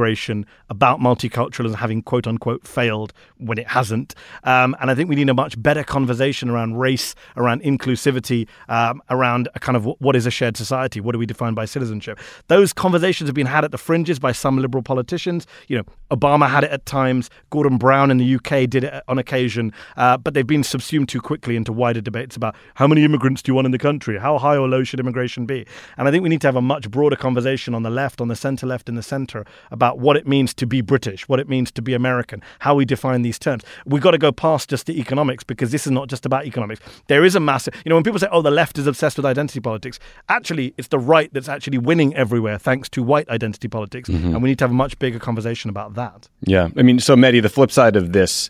immigration, about multiculturalism having quote unquote failed when it hasn't. Um, and I think we need a much better conversation around race, around inclusivity, um, around a kind of what is a shared society? What do we define by citizenship? Those conversations have been had at the fringes by some liberal politicians. You know, Obama had it at times. Gordon Brown in the U K did it on occasion. Uh, but they've been subsumed too quickly into wider debates about how many immigrants do you want in the country? How high or low should immigration be? And I think we need to have a much broader conversation on the left, on the centre left, in the centre about what it means to be British, what it means to be American, how we define these terms. We've got to go past just the economics, because this is not just about economics. There is a massive, you know, when people say, oh, the left is obsessed with identity politics, actually, it's the right that's actually winning everywhere thanks to white identity politics. Mm-hmm. And we need to have a much bigger conversation about that. Yeah. I mean, so Mehdi, the flip side of this,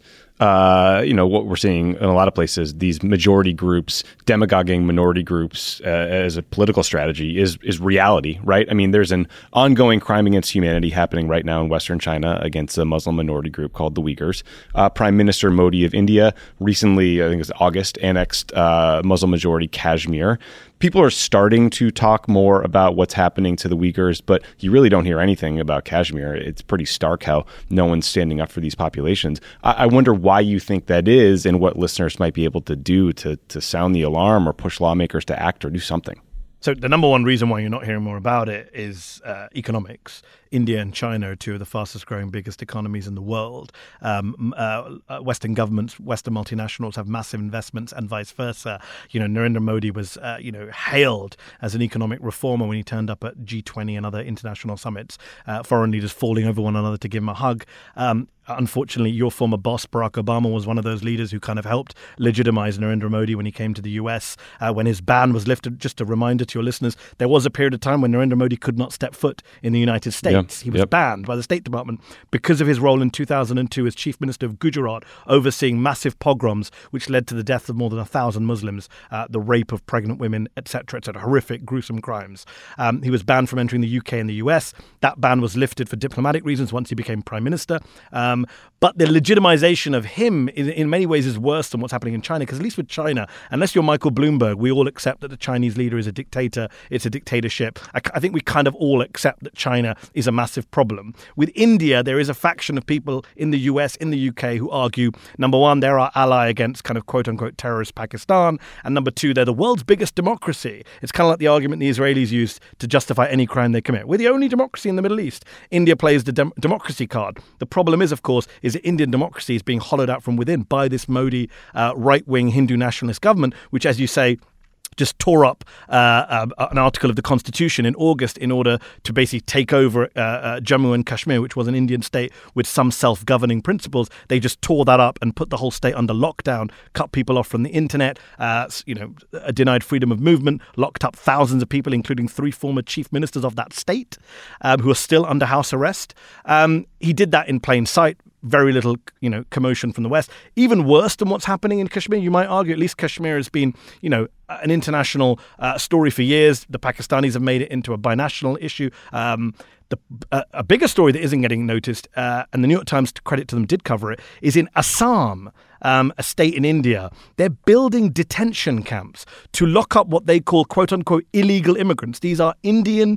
Uh, you know, what we're seeing in a lot of places, these majority groups demagoguing minority groups uh, as a political strategy is is reality, right? I mean, there's an ongoing crime against humanity happening right now in Western China against a Muslim minority group called the Uyghurs. Uh, Prime Minister Modi of India recently, I think it was August, annexed uh, Muslim majority Kashmir. People are starting to talk more about what's happening to the Uyghurs, but you really don't hear anything about Kashmir. It's pretty stark how no one's standing up for these populations. I, I wonder why you think that is, and what listeners might be able to do to to sound the alarm or push lawmakers to act or do something. So the number one reason why you're not hearing more about it is uh, economics. India and China are two of the fastest growing, biggest economies in the world. Um, uh, Western governments, Western multinationals have massive investments and vice versa. You know, Narendra Modi was, uh, you know, hailed as an economic reformer when he turned up at G twenty and other international summits, uh, foreign leaders falling over one another to give him a hug. Um, Unfortunately, your former boss, Barack Obama, was one of those leaders who kind of helped legitimize Narendra Modi when he came to the U S. Uh, when his ban was lifted, just a reminder to your listeners, there was a period of time when Narendra Modi could not step foot in the United States. Yep. He was yep. banned by the State Department because of his role in two thousand two as Chief Minister of Gujarat, overseeing massive pogroms, which led to the death of more than a thousand Muslims, uh, the rape of pregnant women, et cetera, et cetera. Horrific, gruesome crimes. Um, he was banned from entering the U K and the U S. That ban was lifted for diplomatic reasons once he became Prime Minister. Um, But the legitimization of him in, in many ways is worse than what's happening in China, because at least with China, unless you're Michael Bloomberg, we all accept that the Chinese leader is a dictator. It's a dictatorship. I, I think we kind of all accept that China is a massive problem. With India, there is a faction of people in the U S, in the U K, who argue, number one, they're our ally against kind of quote-unquote terrorist Pakistan, and number two, they're the world's biggest democracy. It's kind of like the argument the Israelis used to justify any crime they commit. We're the only democracy in the Middle East. India plays the dem- democracy card. The problem is, of course, is that Indian democracy is being hollowed out from within by this Modi uh, right-wing Hindu nationalist government, which, as you say, just tore up uh, uh, an article of the Constitution in August in order to basically take over uh, uh, Jammu and Kashmir, which was an Indian state with some self-governing principles. They just tore that up and put the whole state under lockdown, cut people off from the internet, uh, you know, uh, denied freedom of movement, locked up thousands of people, including three former chief ministers of that state, um, who are still under house arrest. Um, he did that in plain sight. Very little, you know, commotion from the West. Even worse than what's happening in Kashmir, you might argue. At least Kashmir has been, you know, an international uh, story for years. The Pakistanis have made it into a binational issue. Um, the, uh, a bigger story that isn't getting noticed, uh, and the New York Times, to credit to them, did cover it, is in Assam, um, a state in India. They're building detention camps to lock up what they call, quote unquote, illegal immigrants. These are Indian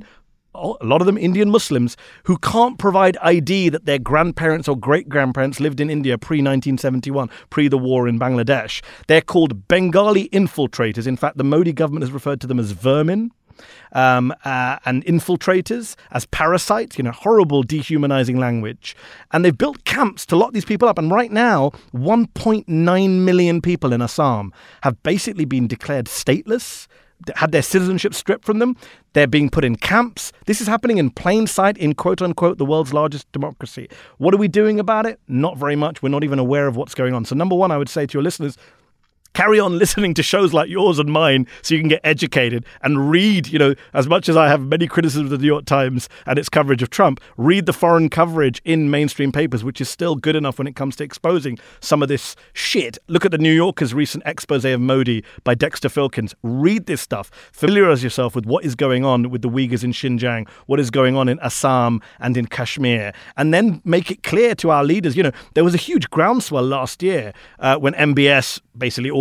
a lot of them Indian Muslims who can't provide I D that their grandparents or great-grandparents lived in India pre nineteen seventy-one, pre the war in Bangladesh. They're called Bengali infiltrators. In fact, the Modi government has referred to them as vermin. Um, uh, and infiltrators, as parasites, you know, horrible dehumanizing language. And they've built camps to lock these people up. And right now, one point nine million people in Assam have basically been declared stateless, had their citizenship stripped from them. They're being put in camps. This is happening in plain sight in, quote unquote, the world's largest democracy. What are we doing about it? Not very much. We're not even aware of what's going on. So number one, I would say to your listeners, carry on listening to shows like yours and mine so you can get educated and read, you know, as much as I have many criticisms of the New York Times and its coverage of Trump, read the foreign coverage in mainstream papers, which is still good enough when it comes to exposing some of this shit. Look at the New Yorker's recent expose of Modi by Dexter Filkins. Read this stuff. Familiarize yourself with what is going on with the Uyghurs in Xinjiang, what is going on in Assam and in Kashmir, and then make it clear to our leaders. You know, there was a huge groundswell last year uh, when M B S basically ordered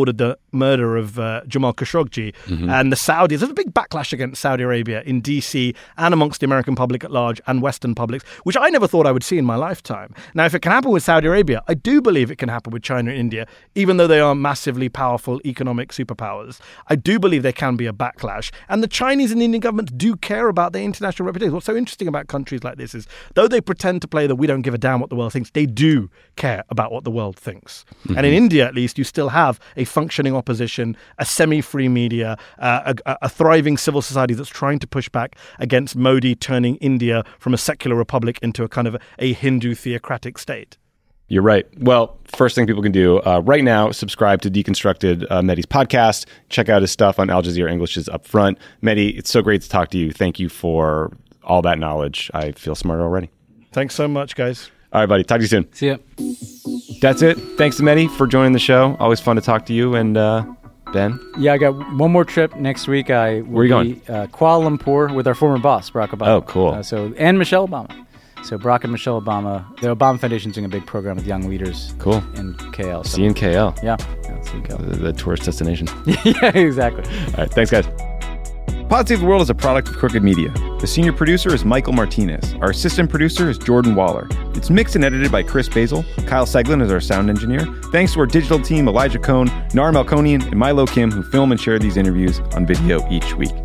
ordered the murder of uh, Jamal Khashoggi. Mm-hmm. And the Saudis, there's a big backlash against Saudi Arabia in D C and amongst the American public at large and Western publics, which I never thought I would see in my lifetime. Now, if it can happen with Saudi Arabia, I do believe it can happen with China and India, even though they are massively powerful economic superpowers. I do believe there can be a backlash. And the Chinese and Indian governments do care about their international reputation. What's so interesting about countries like this is, though they pretend to play the we don't give a damn what the world thinks, they do care about what the world thinks. Mm-hmm. And in India, at least, you still have a functioning opposition, a semi-free media, uh, a, a thriving civil society that's trying to push back against Modi turning India from a secular republic into a kind of a, a Hindu theocratic state. You're right. Well, first thing people can do uh, right now, subscribe to Deconstructed, uh, Mehdi's podcast. Check out his stuff on Al Jazeera English's Upfront. Mehdi, it's so great to talk to you. Thank you for all that knowledge. I feel smarter already. Thanks so much, guys. All right, buddy. Talk to you soon. See ya. That's it. Thanks to Mehdi for joining the show. Always fun to talk to you. And uh, Ben? Yeah, I got one more trip next week. I will Where are you be, going? Uh, Kuala Lumpur with our former boss, Barack Obama. Oh, cool. Uh, so and Michelle Obama. So Barack and Michelle Obama. The Obama Foundation is doing a big program with young leaders. Cool. In K L. So. See you in K L. Yeah. yeah see you in K L. The, the tourist destination. Yeah, exactly. All right. Thanks, guys. Pod Save the World is a product of Crooked Media. The senior producer is Michael Martinez. Our assistant producer is Jordan Waller. It's mixed and edited by Chris Basil. Kyle Seglin is our sound engineer. Thanks to our digital team, Elijah Cohn, Nar Melkonian, and Milo Kim, who film and share these interviews on video each week.